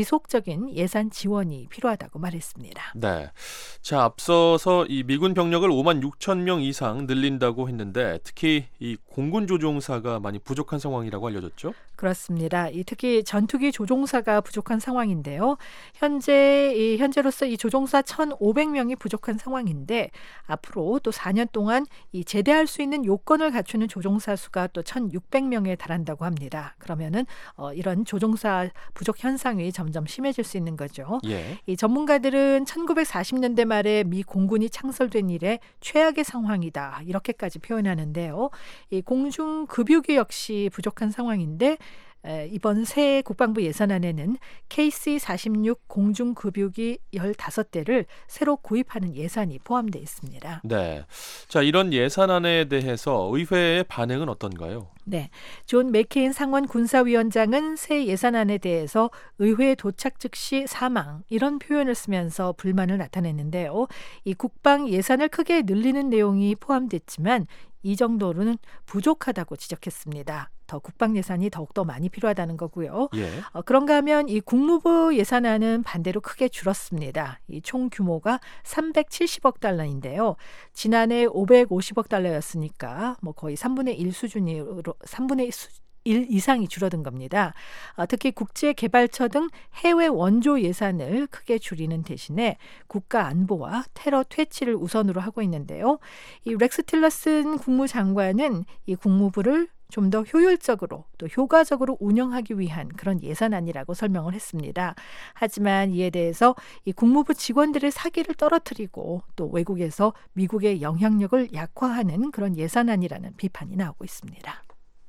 지속적인 예산 지원이 필요하다고 말했습니다. 네, 자 앞서서 이 미군 병력을 오만 육천 명 이상 늘린다고 했는데 특히 이 공군 조종사가 많이 부족한 상황이라고 알려졌죠? 그렇습니다. 이 특히 전투기 조종사가 부족한 상황인데요. 현재 이 현재로서 이 조종사 천오백 명이 부족한 상황인데 앞으로 또 사 년 동안 이 제대할 수 있는 요건을 갖추는 조종사 수가 또 천육백 명에 달한다고 합니다. 그러면은 어, 이런 조종사 부족 현상이 점점 심해질 수 있는 거죠. 예. 이 전문가들은 천구백사십 년대 말에 미 공군이 창설된 이래 최악의 상황이다 이렇게까지 표현하는데요. 이 공중 급유기 역시 부족한 상황인데 이번 새 국방부 예산안에는 케이씨 사십육 공중급유기 열다섯 대를 새로 구입하는 예산이 포함되어 있습니다. 네, 자 이런 예산안에 대해서 의회의 반응은 어떤가요? 네, 존 맥케인 상원 군사위원장은 새 예산안에 대해서 의회에 도착 즉시 사망 이런 표현을 쓰면서 불만을 나타냈는데요. 이 국방 예산을 크게 늘리는 내용이 포함됐지만 이 정도로는 부족하다고 지적했습니다. 더 국방 예산이 더욱더 많이 필요하다는 거고요. 예. 어, 그런가 하면 이 국무부 예산안은 반대로 크게 줄었습니다. 이 총 규모가 삼백칠십억 달러인데요. 지난해 오백오십억 달러였으니까 뭐 거의 삼분의 일 수준으로 삼분의 일 이상이 줄어든 겁니다. 어, 특히 국제개발처 등 해외 원조 예산을 크게 줄이는 대신에 국가 안보와 테러 퇴치를 우선으로 하고 있는데요. 이 렉스 틸러슨 국무장관은 이 국무부를 좀 더 효율적으로 또 효과적으로 운영하기 위한 그런 예산안이라고 설명을 했습니다. 하지만 이에 대해서 이 국무부 직원들의 사기를 떨어뜨리고 또 외국에서 미국의 영향력을 약화하는 그런 예산안이라는 비판이 나오고 있습니다.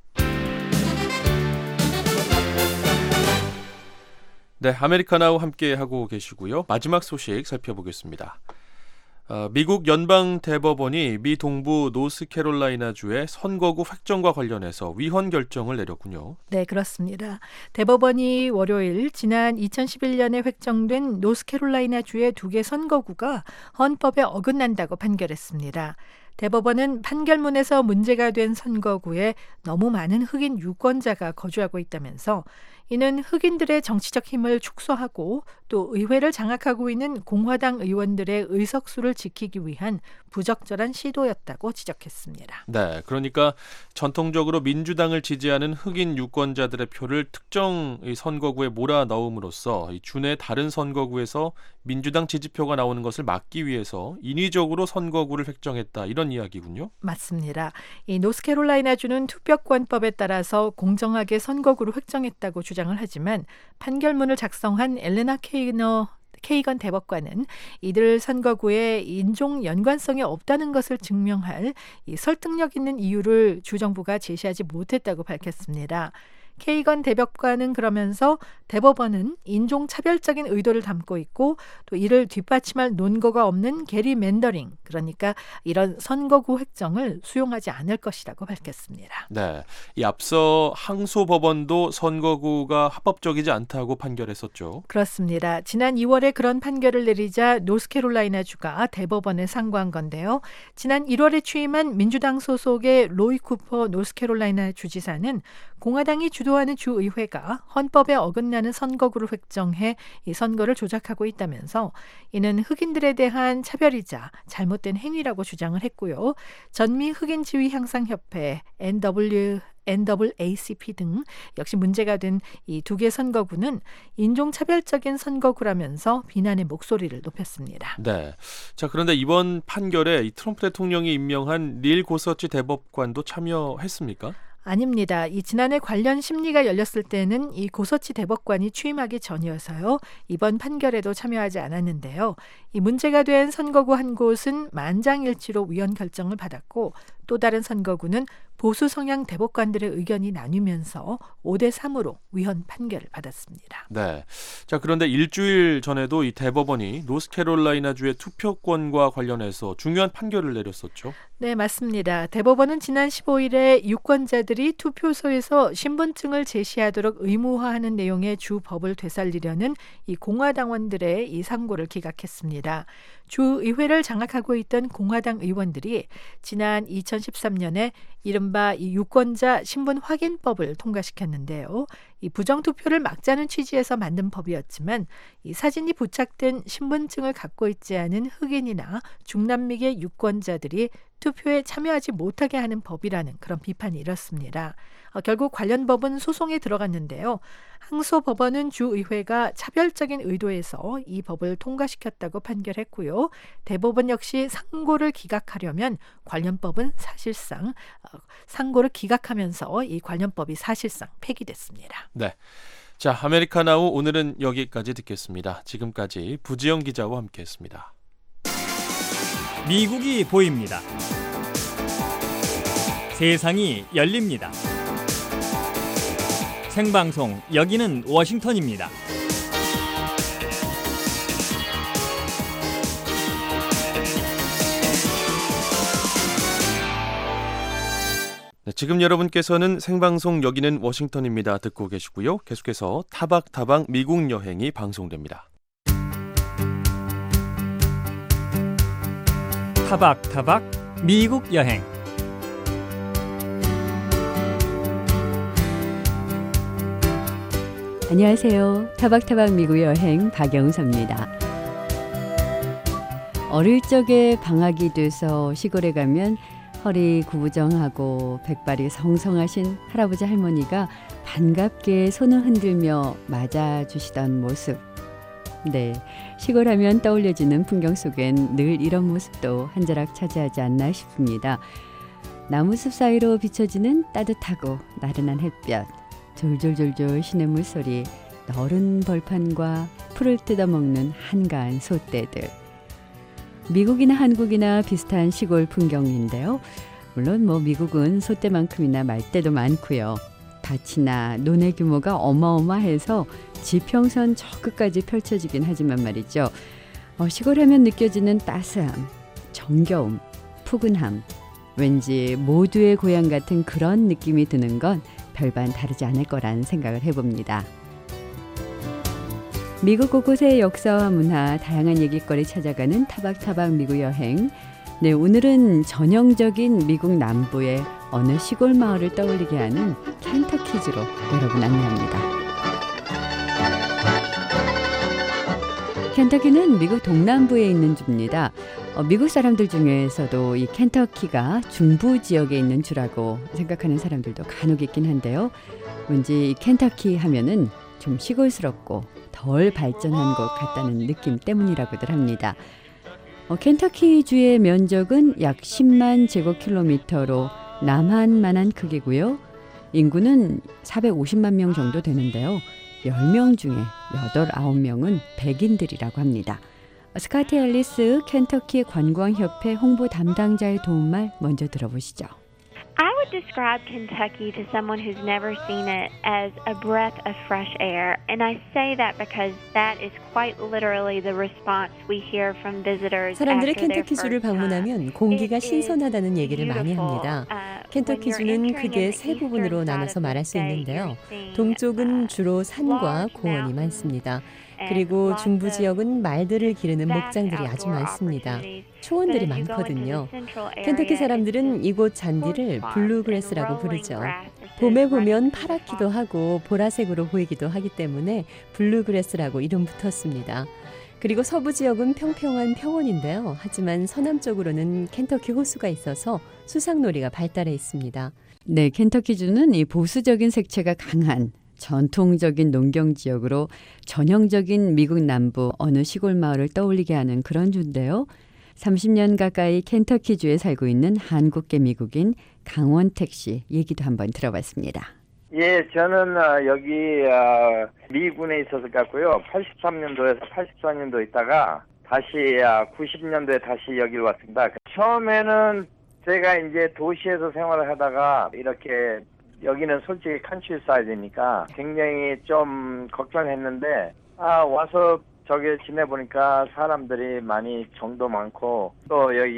네, 아메리카나우 함께하고 계시고요. 마지막 소식 살펴보겠습니다. 어, 미국 연방대법원이 미 동부 노스캐롤라이나주의 선거구 획정과 관련해서 위헌 결정을 내렸군요. 네, 그렇습니다. 대법원이 월요일 지난 이천십일 년에 획정된 노스캐롤라이나주의 두 개 선거구가 헌법에 어긋난다고 판결했습니다. 대법원은 판결문에서 문제가 된 선거구에 너무 많은 흑인 유권자가 거주하고 있다면서 이는 흑인들의 정치적 힘을 축소하고 또 의회를 장악하고 있는 공화당 의원들의 의석수를 지키기 위한 부적절한 시도였다고 지적했습니다. 네, 그러니까 전통적으로 민주당을 지지하는 흑인 유권자들의 표를 특정 선거구에 몰아넣음으로써 주내 다른 선거구에서 민주당 지지표가 나오는 것을 막기 위해서 인위적으로 선거구를 획정했다, 이런 이야기군요. 맞습니다. 이 노스캐롤라이나주는 투표권법에 따라서 공정하게 선거구를 획정했다고 주장을 하지만 판결문을 작성한 엘레나 케이너 케이건 대법관은 이들 선거구에 인종 연관성이 없다는 것을 증명할 이 설득력 있는 이유를 주정부가 제시하지 못했다고 밝혔습니다. 케이건 대법관은 그러면서 대법원은 인종차별적인 의도를 담고 있고 또 이를 뒷받침할 논거가 없는 게리 맨더링, 그러니까 이런 선거구 획정을 수용하지 않을 것이라고 밝혔습니다. 네, 이 앞서 항소법원도 선거구가 합법적이지 않다고 판결했었죠. 그렇습니다. 지난 이월에 그런 판결을 내리자 노스캐롤라이나주가 대법원에 상고한 건데요. 지난 일월에 취임한 민주당 소속의 로이 쿠퍼 노스캐롤라이나 주지사는 공화당이 주도하는 주의회가 헌법에 어긋나는 선거구를 획정해 이 선거를 조작하고 있다면서 이는 흑인들에 대한 차별이자 잘못된 행위라고 주장을 했고요. 전미 흑인 지위 향상 협회 엔 더블유 엔 더블 에이 씨 피 등 역시 문제가 된 이 두 개 선거구는 인종차별적인 선거구라면서 비난의 목소리를 높였습니다. 네. 자, 그런데 이번 판결에 이 트럼프 대통령이 임명한 닐 고서치 대법관도 참여했습니까? 아닙니다. 이 지난해 관련 심리가 열렸을 때는 이 고서치 대법관이 취임하기 전이어서요. 이번 판결에도 참여하지 않았는데요. 이 문제가 된 선거구 한 곳은 만장일치로 위헌 결정을 받았고 또 다른 선거구는 보수 성향 대법관들의 의견이 나뉘면서 오 대 삼으로 위헌 판결을 받았습니다. 네. 자, 그런데 일주일 전에도 이 대법원이 노스캐롤라이나주의 투표권과 관련해서 중요한 판결을 내렸었죠. 네, 맞습니다. 대법원은 지난 십오일에 유권자들이 투표소에서 신분증을 제시하도록 의무화하는 내용의 주 법을 되살리려는 이 공화당원들의 이 상고를 기각했습니다. 주의회를 장악하고 있던 공화당 의원들이 지난 이천십삼 년에 이른바 이 유권자 신분 확인법을 통과시켰는데요. 이 부정투표를 막자는 취지에서 만든 법이었지만 이 사진이 부착된 신분증을 갖고 있지 않은 흑인이나 중남미계 유권자들이 투표에 참여하지 못하게 하는 법이라는 그런 비판이 일었습니다. 어, 결국 관련 법은 소송에 들어갔는데요. 항소법원은 주의회가 차별적인 의도에서 이 법을 통과시켰다고 판결했고요. 대법원 역시 상고를 기각하려면 관련 법은 사실상 어, 상고를 기각하면서 이 관련 법이 사실상 폐기됐습니다. 네. 자, 아메리카나우 오늘은 여기까지 듣겠습니다. 지금까지 부지영 기자와 함께했습니다. 미국이 보입니다. 세상이 열립니다. 생방송 여기는 워싱턴입니다. 네, 지금 여러분께서는 생방송 여기는 워싱턴입니다 듣고 계시고요. 계속해서 타박타박 미국 여행이 방송됩니다. 타박타박 미국 여행. 안녕하세요. 타박타박 미국 여행 박영서입니다. 어릴 적에 방학이 돼서 시골에 가면 허리 구부정하고 백발이 성성하신 할아버지 할머니가 반갑게 손을 흔들며 맞아주시던 모습. 네, 시골 하면 떠올려지는 풍경 속엔 늘 이런 모습도 한 자락 차지하지 않나 싶습니다. 나무숲 사이로 비춰지는 따뜻하고 나른한 햇볕, 졸졸졸졸 시냇물 소리, 너른 벌판과 풀을 뜯어먹는 한가한 소떼들. 미국이나 한국이나 비슷한 시골 풍경인데요. 물론 뭐 미국은 소떼만큼이나 말떼도 많고요. 밭이나 논의 규모가 어마어마해서 지평선 저 끝까지 펼쳐지긴 하지만 말이죠. 어, 시골하면 느껴지는 따스함, 정겨움, 푸근함, 왠지 모두의 고향 같은 그런 느낌이 드는 건 별반 다르지 않을 거란 생각을 해봅니다. 미국 곳곳의 역사와 문화, 다양한 얘기거리 찾아가는 타박타박 미국 여행. 네, 오늘은 전형적인 미국 남부의 어느 시골 마을을 떠올리게 하는 켄터키주로 여러분 안내합니다. 켄터키는 미국 동남부에 있는 주입니다. 어, 미국 사람들 중에서도 이 켄터키가 중부 지역에 있는 주라고 생각하는 사람들도 간혹 있긴 한데요. 왠지 이 켄터키 하면은 좀 시골스럽고 덜 발전한 것 같다는 느낌 때문이라고들 합니다. 어, 켄터키주의 면적은 약 십만 제곱킬로미터로 남한만한 크기고요. 인구는 사백오십만 명 정도 되는데요. 열 명 중에 여덟, 아홉 명은 백인들이라고 합니다. 스카티 앨리스 켄터키 관광협회 홍보 담당자의 도움말 먼저 들어보시죠. I would describe Kentucky to someone who's never seen it as a breath of fresh air. And I say that because that is quite literally the response we hear from visitors 사람들이 after their 켄터키주를 first time. 방문하면 공기가 It is 신선하다는 얘기를 많이 beautiful. 합니다. Uh, 켄터키주는 크게 세 부분으로 나눠서 말할 수 있는데요. 동쪽은 주로 산과 고원이 많습니다. 그리고 중부 지역은 말들을 기르는 목장들이 아주 많습니다. 초원들이 많거든요. 켄터키 사람들은 이곳 잔디를 블루그래스라고 부르죠. 봄에 보면 파랗기도 하고 보라색으로 보이기도 하기 때문에 블루그래스라고 이름 붙었습니다. 그리고 서부 지역은 평평한 평원인데요. 하지만 서남쪽으로는 켄터키 호수가 있어서 수상놀이가 발달해 있습니다. 네, 켄터키주는 이 보수적인 색채가 강한 전통적인 농경 지역으로 전형적인 미국 남부 어느 시골 마을을 떠올리게 하는 그런 주인데요. 삼십 년 가까이 켄터키주에 살고 있는 한국계 미국인 강원택 씨 얘기도 한번 들어봤습니다. 예, 저는 어, 여기 어, 미군에 있어서 갔고요. 팔십삼 년도에서 팔십사 년도 있다가 다시 어, 구십 년도에 다시 여기를 왔습니다. 처음에는 제가 이제 도시에서 생활을 하다가 이렇게 여기는 솔직히 컨트리사이드니까 굉장히 좀 걱정했는데 아 와서 저기 지내보니까 사람들이 많이 정도 많고 또 여기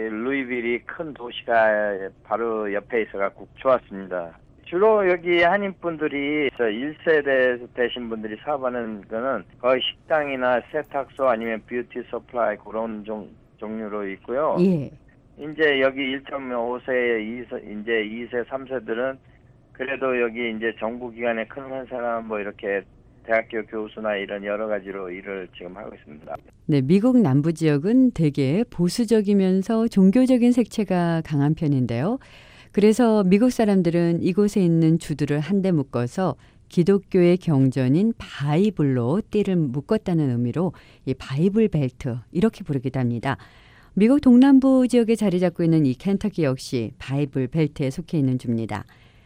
루이빌이 큰 도시가 바로 옆에 있어갖고 좋았습니다. 주로 여기 한인분들이 일 세대 되신 분들이 사업하는 거는 거의 식당이나 세탁소 아니면 뷰티 서플라이 그런 종, 종류로 있고요. 예. 이제 여기 일 점 오 세, 이제 이 세, 삼 세들은 그래도 여기 이제 정부기관에 큰 회사나 뭐 이렇게 대학교 교수나 이런 여러 가지로 일을 지금 하고 있습니다. 네, 미국 남부 지역은 되게 보수적이면서 종교적인 색채가 강한 편인데요. 그래서 미국 사람들은 이곳에 있는 주들을 한데 묶어서 기독교의 경전인 바이블로 띠를 묶었다는 의미로 이 바이블 벨트 이렇게 부르기도 합니다. 미국 동남부 지역에 자리 잡고 있는 이 켄터키 역시 바이블 벨트에 속해 있는 주입니다.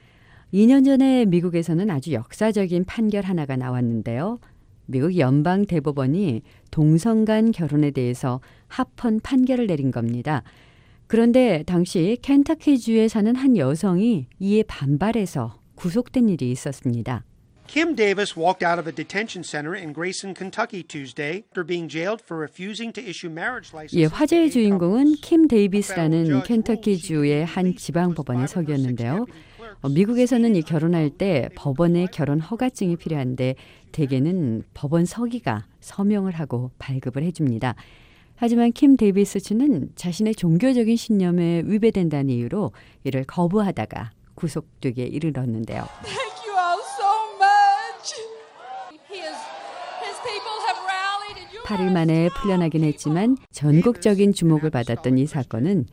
이 년 전에 미국에서는 아주 역사적인 판결 하나가 나왔는데요. 미국 연방 대법원이 동성 간 결혼에 대해서 합헌 판결을 내린 겁니다. 그런데 당시 켄터키주에 사는 한 여성이 이에 반발해서 구속된 일이 있었습니다. Kim Davis walked out of a detention center in Grayson, Kentucky Tuesday after being jailed for refusing to issue marriage licenses. 예, 화제의 주인공은 킴 데이비스라는 켄터키주의 한 지방법원의 석이었는데요. 어, 미국에서는 이 결혼할 때 법원의 결혼 허가증이 필요한데 대개는 법원 서기가 서명을 하고 발급을 해줍니다. 하지만 킴 데이비스 씨는 자신의 종교적인 신념에 위배된다는 이유로 이를 거부하다가 구속되게 이르렀는데요. Thank you all so much. His, his people have rallied and you 팔 일 만에 풀려나긴 했지만 전국적인 주목을 받았던 이 사건은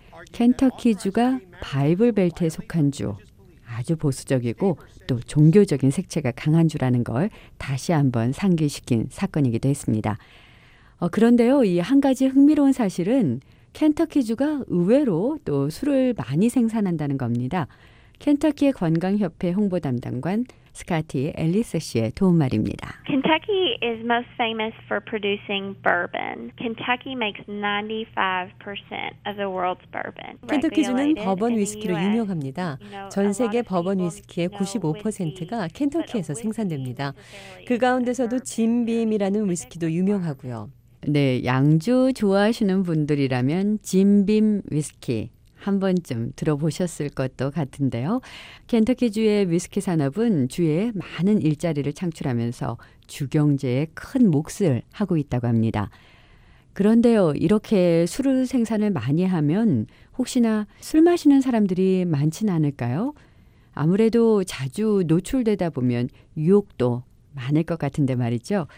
켄터키주가 바이블 벨트에 속한 주, 아주 보수적이고 또 종교적인 색채가 강한 주라는 걸 다시 한번 상기시킨 사건이기도 했습니다. 어, 그런데요, 이 한 가지 흥미로운 사실은 켄터키주가 의외로 또 술을 많이 생산한다는 겁니다. 켄터키의 관광협회 홍보 담당관 스카티 앨리스 씨의 도움말입니다. Kentucky is most famous for producing bourbon. Kentucky makes ninety-five percent of the world's bourbon. 켄터키주는 버번 위스키로 유명합니다. 전 세계 버번 위스키의 구십오 퍼센트가 켄터키에서 생산됩니다. 그 가운데서도 짐빔이라는 위스키도 유명하고요. 네, 양주 좋아하시는 분들이라면 짐빔 위스키 한 번쯤 들어보셨을 것도 같은데요. 켄터키주의 위스키 산업은 주에 많은 일자리를 창출하면서 주경제에 큰 몫을 하고 있다고 합니다. 그런데요, 이렇게 술을 생산을 많이 하면 혹시나 술 마시는 사람들이 많지는 않을까요? 아무래도 자주 노출되다 보면 유혹도 많을 것 같은데 말이죠.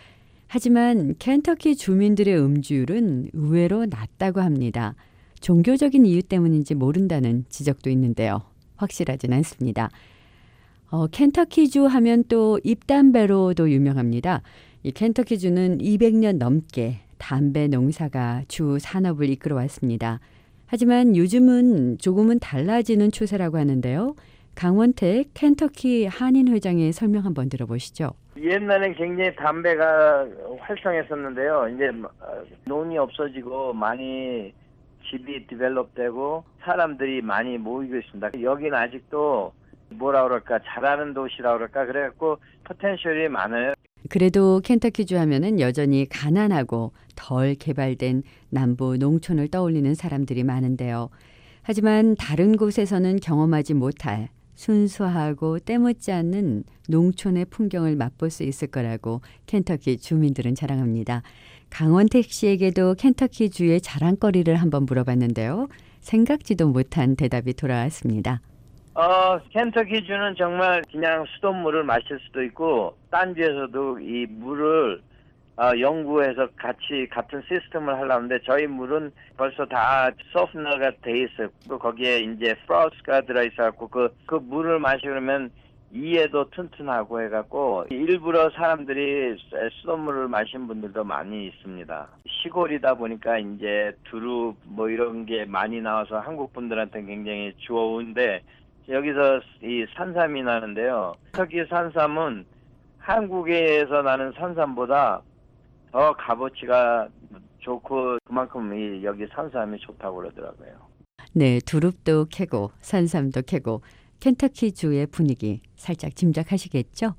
하지만 켄터키 주민들의 음주율은 의외로 낮다고 합니다. 종교적인 이유 때문인지 모른다는 지적도 있는데요. 확실하진 않습니다. 어, 켄터키주 하면 또 잎담배로도 유명합니다. 이 켄터키주는 이백 년 넘게 담배 농사가 주 산업을 이끌어왔습니다. 하지만 요즘은 조금은 달라지는 추세라고 하는데요. 강원택 켄터키 한인 회장의 설명 한번 들어보시죠. 옛날엔 굉장히 담배가 활성했었는데요. 이제 논이 없어지고 많이 집이 디벨롭되고 사람들이 많이 모이고 있습니다. 여기는 아직도 뭐라 그럴까 잘하는 도시라 그럴까 그래갖고 포텐셜이 많아요. 그래도 켄터키주 하면은 여전히 가난하고 덜 개발된 남부 농촌을 떠올리는 사람들이 많은데요. 하지만 다른 곳에서는 경험하지 못할 순수하고 때묻지 않는 농촌의 풍경을 맛볼 수 있을 거라고 켄터키 주민들은 자랑합니다. 강원택 씨에게도 켄터키주의 자랑거리를 한번 물어봤는데요. 생각지도 못한 대답이 돌아왔습니다. 어, 켄터키주는 정말 그냥 수돗물을 마실 수도 있고 딴 주에서도 이 물을 어, 연구해서 같이 같은 시스템을 하려는데 저희 물은 벌써 다 소프너가 돼 있어요. 또 거기에 이제 프로스가 들어있어갖고 그, 그 물을 마시면 이에도 튼튼하고 해갖고 일부러 사람들이 수돗물을 마신 분들도 많이 있습니다. 시골이다 보니까 이제 두릅 뭐 이런 게 많이 나와서 한국 분들한테 굉장히 좋은데 여기서 이 산삼이 나는데요. 특히 산삼은 한국에서 나는 산삼보다 더 값어치가 좋고 그만큼 이 여기 산삼이 좋다고 그러더라고요. 네, 두릅도 캐고 산삼도 캐고 켄터키주의 분위기 살짝 짐작하시겠죠?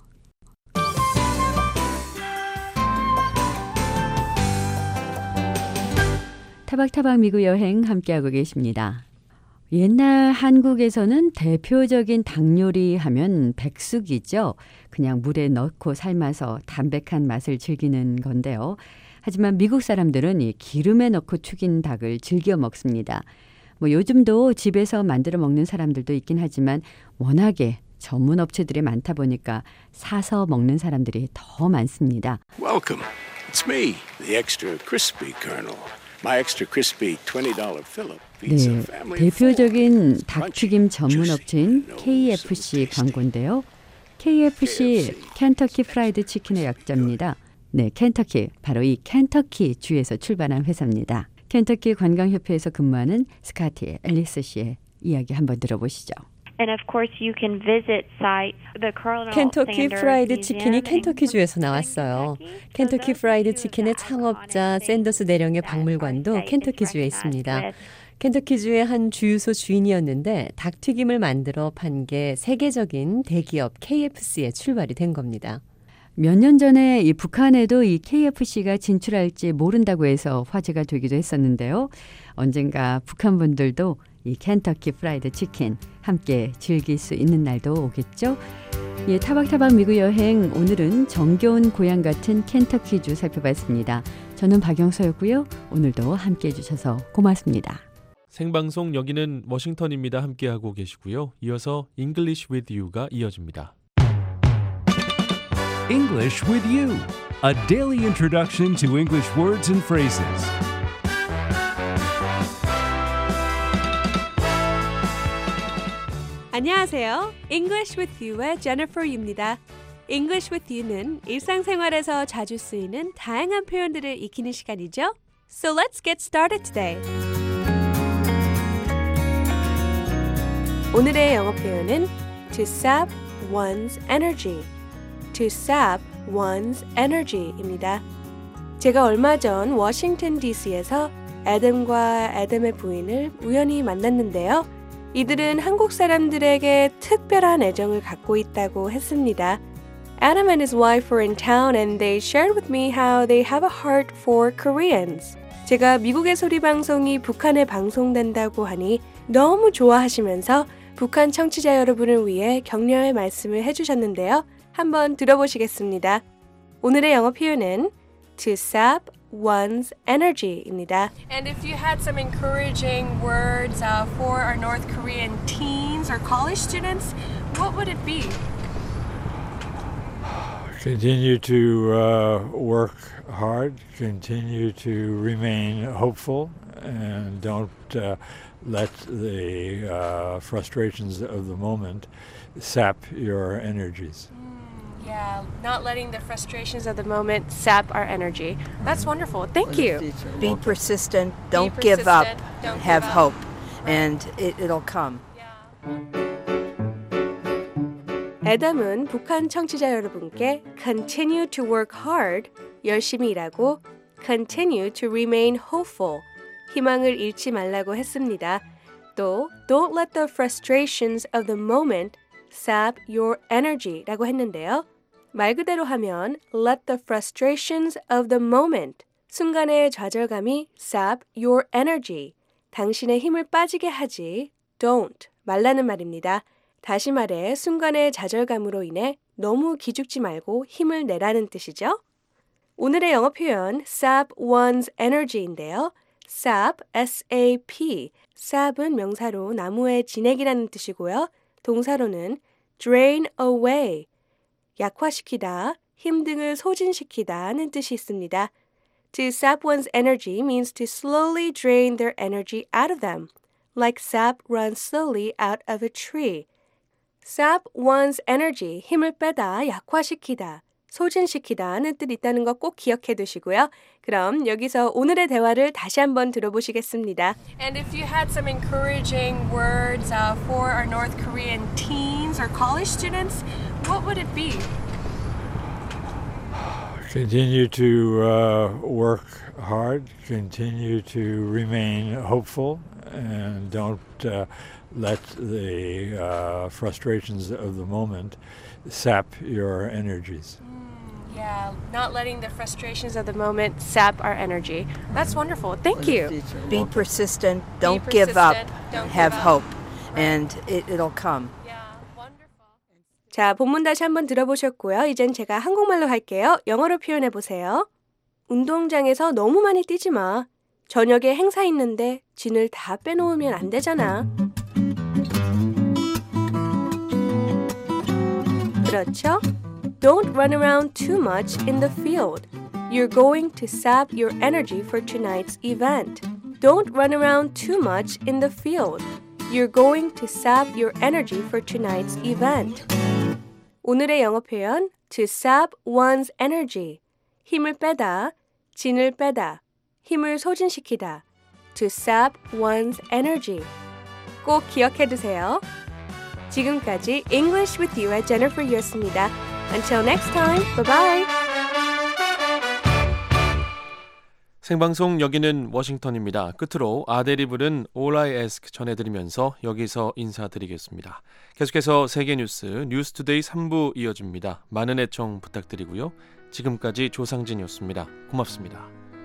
타박타박 미국 여행 함께하고 계십니다. 옛날 한국에서는 대표적인 닭 요리 하면 백숙이죠. 그냥 물에 넣고 삶아서 담백한 맛을 즐기는 건데요. 하지만 미국 사람들은 이 기름에 넣고 튀긴 닭을 즐겨 먹습니다. 뭐 요즘도 집에서 만들어 먹는 사람들도 있긴 하지만 워낙에 전문 업체들이 많다 보니까 사서 먹는 사람들이 더 많습니다. Welcome. It's me, the extra crispy colonel. My extra crispy twenty dollar Philip. 네, 대표적인 닭튀김 전문 업체인 케이에프씨 광고인데요. 케이에프씨 켄터키 프라이드 치킨의 약자입니다. 네, 켄터키, 바로 이 켄터키 주에서 출발한 회사입니다. 켄터키 관광협회에서 근무하는 스카티 앨리스 씨의 이야기 한번 들어보시죠. And of course you can visit sites. The Colonel 켄터키 Sanders 프라이드 치킨이 Museum 켄터키주에서 나왔어요. 켄터키 프라이드 치킨의 창업자 샌더스 대령의 박물관도 켄터키주에 있습니다. 켄터키주의 한 주유소 주인이었는데 닭튀김을 만들어 판 게 세계적인 대기업 케이에프씨에 출발이 된 겁니다. 몇 년 전에 이 북한에도 이 케이에프씨가 진출할지 모른다고 해서 화제가 되기도 했었는데요. 언젠가 북한 분들도 이 켄터키 프라이드 치킨 함께 즐길 수 있는 날도 오겠죠. 예, 타박타박 미국 여행 오늘은 정겨운 고향 같은 켄터키주 살펴봤습니다. 저는 박영서였고요. 오늘도 함께해 주셔서 고맙습니다. 생방송 여기는 워싱턴입니다. 함께하고 계시고요. 이어서 English with You가 이어집니다. English with You, a daily introduction to English words and phrases. 안녕하세요. English with You의 Jennifer Yu입니다. English with You는 일상생활에서 자주 쓰이는 다양한 표현들을 익히는 시간이죠. So let's get started today. 오늘의 영어 표현은 to sap one's energy. to sap one's energy입니다. 제가 얼마 전 워싱턴 디씨에서 애덤과 애덤의 부인을 우연히 만났는데요. 이들은 한국 사람들에게 특별한 애정을 갖고 있다고 했습니다. Adam and his wife were in town and they shared with me how they have a heart for Koreans. 제가 미국의 소리 방송이 북한에 방송된다고 하니 너무 좋아하시면서 북한 청취자 여러분을 위해 격려의 말씀을 해주셨는데요. 한번 들어보시겠습니다. 오늘의 영어 표현은 to sap one's energy입니다. And if you had some encouraging words uh, for our North Korean teens or college students, what would it be? Continue to uh, work hard, continue to remain hopeful, and don't uh, let the uh, frustrations of the moment sap your energies. Yeah, not letting the frustrations of the moment sap our energy. That's wonderful. Thank you. Be persistent. Don't Be give up. persistent, don't give Have up. hope, and it, it'll come. 애덤은 북한 청취자 여러분께 continue to work hard, 열심히 일하고 continue to remain hopeful, 희망을 잃지 말라고 했습니다. 또 don't let the frustrations of the moment sap your energy라고 했는데요. 말 그대로 하면 let the frustrations of the moment, 순간의 좌절감이 sap your energy, 당신의 힘을 빠지게 하지 don't 말라는 말입니다. 다시 말해 순간의 좌절감으로 인해 너무 기죽지 말고 힘을 내라는 뜻이죠. 오늘의 영어 표현 sap one's energy인데요. sap, S-A-P, sap은 명사로 나무의 진액이라는 뜻이고요. 동사로는 drain away, 약화시키다, 힘 등을 소진시키다는 뜻이 있습니다. To sap one's energy means to slowly drain their energy out of them, like sap runs slowly out of a tree. sap one's energy, 힘을 빼다, 약화시키다, 소진시키다는 뜻이 있다는 거 꼭 기억해 두시고요. 그럼 여기서 오늘의 대화를 다시 한번 들어보시겠습니다. And if you had some encouraging words uh, for our North Korean teens or college students, what would it be? Continue to uh, work hard, continue to remain hopeful, and don't uh, let the uh, frustrations of the moment sap your energies. Yeah, not letting the frustrations of the moment sap our energy. That's wonderful. Thank you. Be persistent. Be Don't give up. persistent, don't Have give up. hope, and it, it'll come. 자, 본문 다시 한번 들어보셨고요. 이젠 제가 한국말로 할게요. 영어로 표현해 보세요. 운동장에서 너무 많이 뛰지 마. 저녁에 행사 있는데 진을 다 빼놓으면 안 되잖아. 그렇죠? Don't run around too much in the field. You're going to sap your energy for tonight's event. Don't run around too much in the field. You're going to sap your energy for tonight's event. 오늘의 영어 표현 to sap one's energy, 힘을 빼다, 진을 빼다, 힘을 소진시키다, to sap one's energy. 꼭 기억해 두세요. 지금까지 English with You의 Jennifer Yu였습니다. Until next time, bye-bye. 생방송 여기는 워싱턴입니다. 끝으로 아델이 부른 All I Ask 전해드리면서 여기서 인사드리겠습니다. 계속해서 세계 뉴스 뉴스투데이 삼 부 이어집니다. 많은 애청 부탁드리고요. 지금까지 조상진이었습니다. 고맙습니다.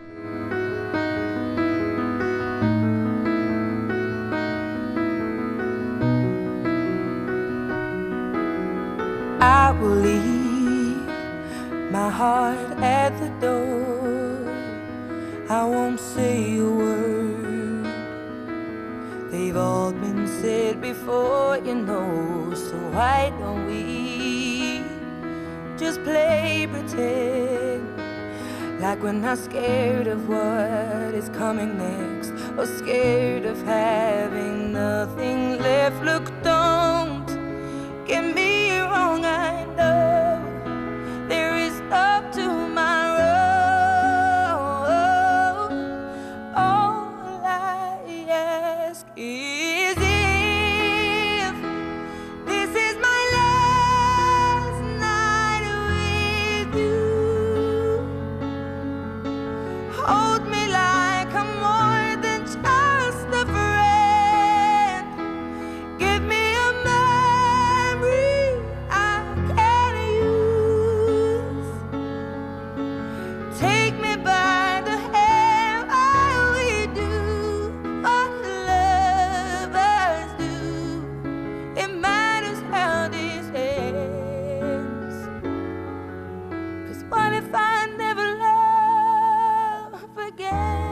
I will leave my heart at the door. I won't say a word. They've all been said before, you know. So why don't we just play pretend, like we're not scared of what is coming next, or scared of having nothing left. Look, don't get me wrong, I know there is up tomorrow. All I ask is if this is my last night with you, hold me like I'm more than just a friend. Give me a memory I can use. Take me by the hand while we do what lovers do. It matters how this ends. 'Cause what if I never love again?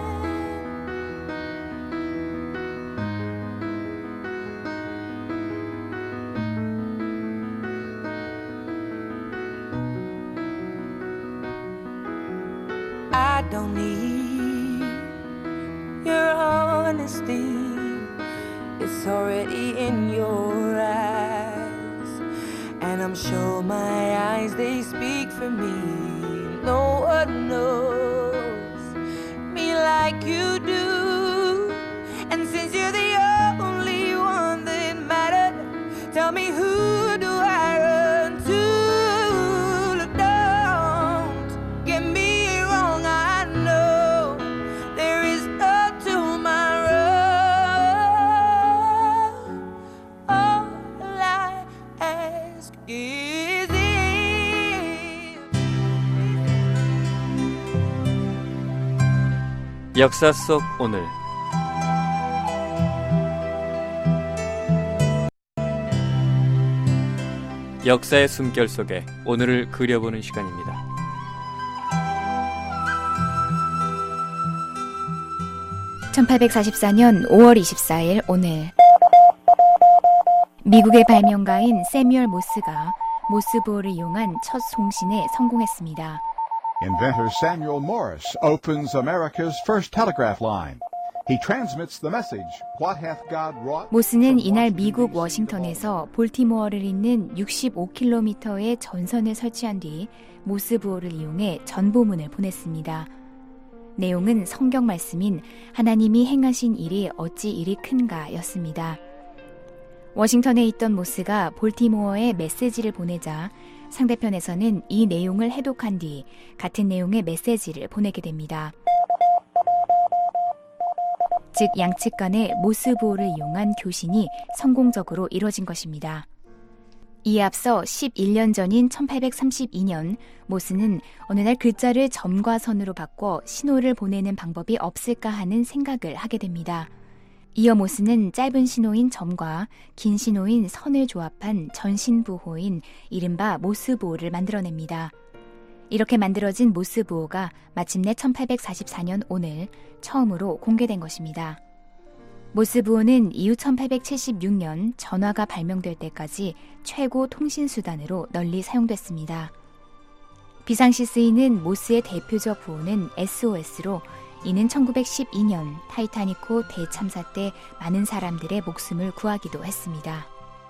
don't need your honesty. It's already in your eyes, and I'm sure my eyes, they speak for me. No one knows me like you do, and since you're the only one that mattered, tell me, who do I run to? Look, don't get me wrong, I know there is no tomorrow. All I ask is if 역사 속 오늘 역사의 숨결 속에 오늘을 그려보는 시간입니다. 천팔백사십사 년 오월 이십사일 오늘 미국의 발명가인 세뮤얼 모스가 모스보어를 이용한 첫 송신에 성공했습니다. Inventor Samuel Morse opens America's first telegraph line. He transmits the message, what hath God wrought? 모스는 이날 미국 워싱턴에서 볼티모어를 잇는 육십오 킬로미터의 전선을 설치한 뒤 모스보어를 이용해 전보문을 보냈습니다. 내용은 성경 말씀인 하나님이 행하신 일이 어찌 이리 큰가 였습니다. 워싱턴에 있던 모스가 볼티모어에 메시지를 보내자 상대편에서는 이 내용을 해독한 뒤 같은 내용의 메시지를 보내게 됩니다. 즉 양측 간의 모스보어를 이용한 교신이 성공적으로 이뤄진 것입니다. 이에 앞서 십일 년 전인 천팔백삼십이 년 모스는 어느 날 글자를 점과 선으로 바꿔 신호를 보내는 방법이 없을까 하는 생각을 하게 됩니다. 이어 모스는 짧은 신호인 점과 긴 신호인 선을 조합한 전신부호인 이른바 모스보어를 만들어냅니다. 이렇게 만들어진 모스보어가 마침내 천팔백사십사 년 오늘 처음으로 공개된 것입니다. 모스보어는 이후 천팔백칠십육 년 전화가 발명될 때까지 최고 통신수단으로 널리 사용됐습니다. 비상시 쓰이는 모스의 대표적 부호는 에스오에스로 이는 천구백십이 년 타이타닉호 대참사 때 많은 사람들의 목숨을 구하기도 했습니다.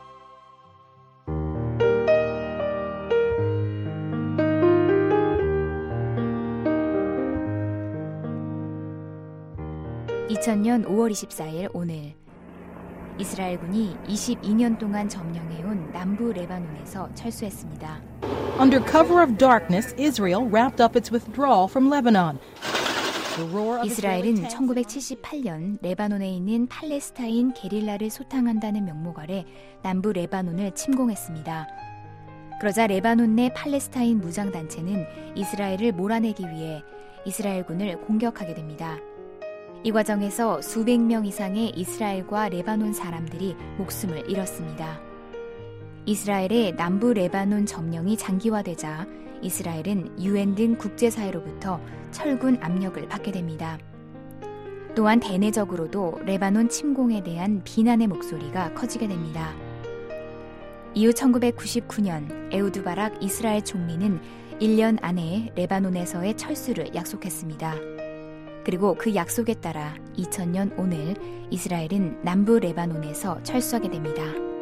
이천 년 오월 이십사일 오늘 이스라엘군이 이십이 년 동안 점령해온 남부 레바논에서 철수했습니다. Under cover of darkness, Israel wrapped up its withdrawal from Lebanon. 이스라엘은 천구백칠십팔 년 레바논에 있는 팔레스타인 게릴라를 소탕한다는 명목 아래 남부 레바논을 침공했습니다. 그러자 레바논 내 팔레스타인 무장단체는 이스라엘을 몰아내기 위해 이스라엘군을 공격하게 됩니다. 이 과정에서 수백 명 이상의 이스라엘과 레바논 사람들이 목숨을 잃었습니다. 이스라엘의 남부 레바논 점령이 장기화되자 이스라엘은 유엔 등 국제사회로부터 철군 압력을 받게 됩니다. 또한 대내적으로도 레바논 침공에 대한 비난의 목소리가 커지게 됩니다. 이후 천구백구십구 년 에우드 바락 이스라엘 총리는 일 년 안에 레바논에서의 철수를 약속했습니다. 그리고 그 약속에 따라 이천 년 오늘 이스라엘은 남부 레바논에서 철수하게 됩니다.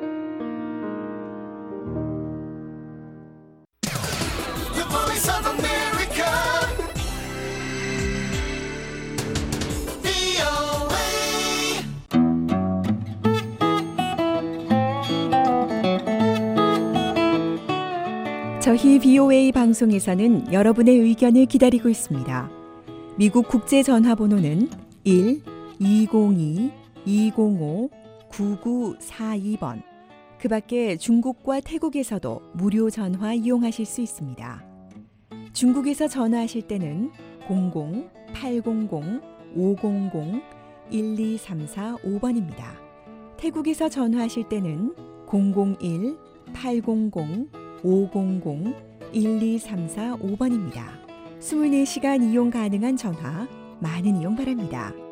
저희 비오에이 방송에서는 여러분의 의견을 기다리고 있습니다. 미국 국제전화번호는 일 이공이 이공오 구구사이 번. 그 밖에 중국과 태국에서도 무료 전화 이용하실 수 있습니다. 중국에서 전화하실 때는 공공 팔공공 오공공 일이삼사오 번입니다. 태국에서 전화하실 때는 공공일 팔공공 오공공 일이삼사오 번입니다. 이십사 시간 이용 가능한 전화 많은 이용 바랍니다.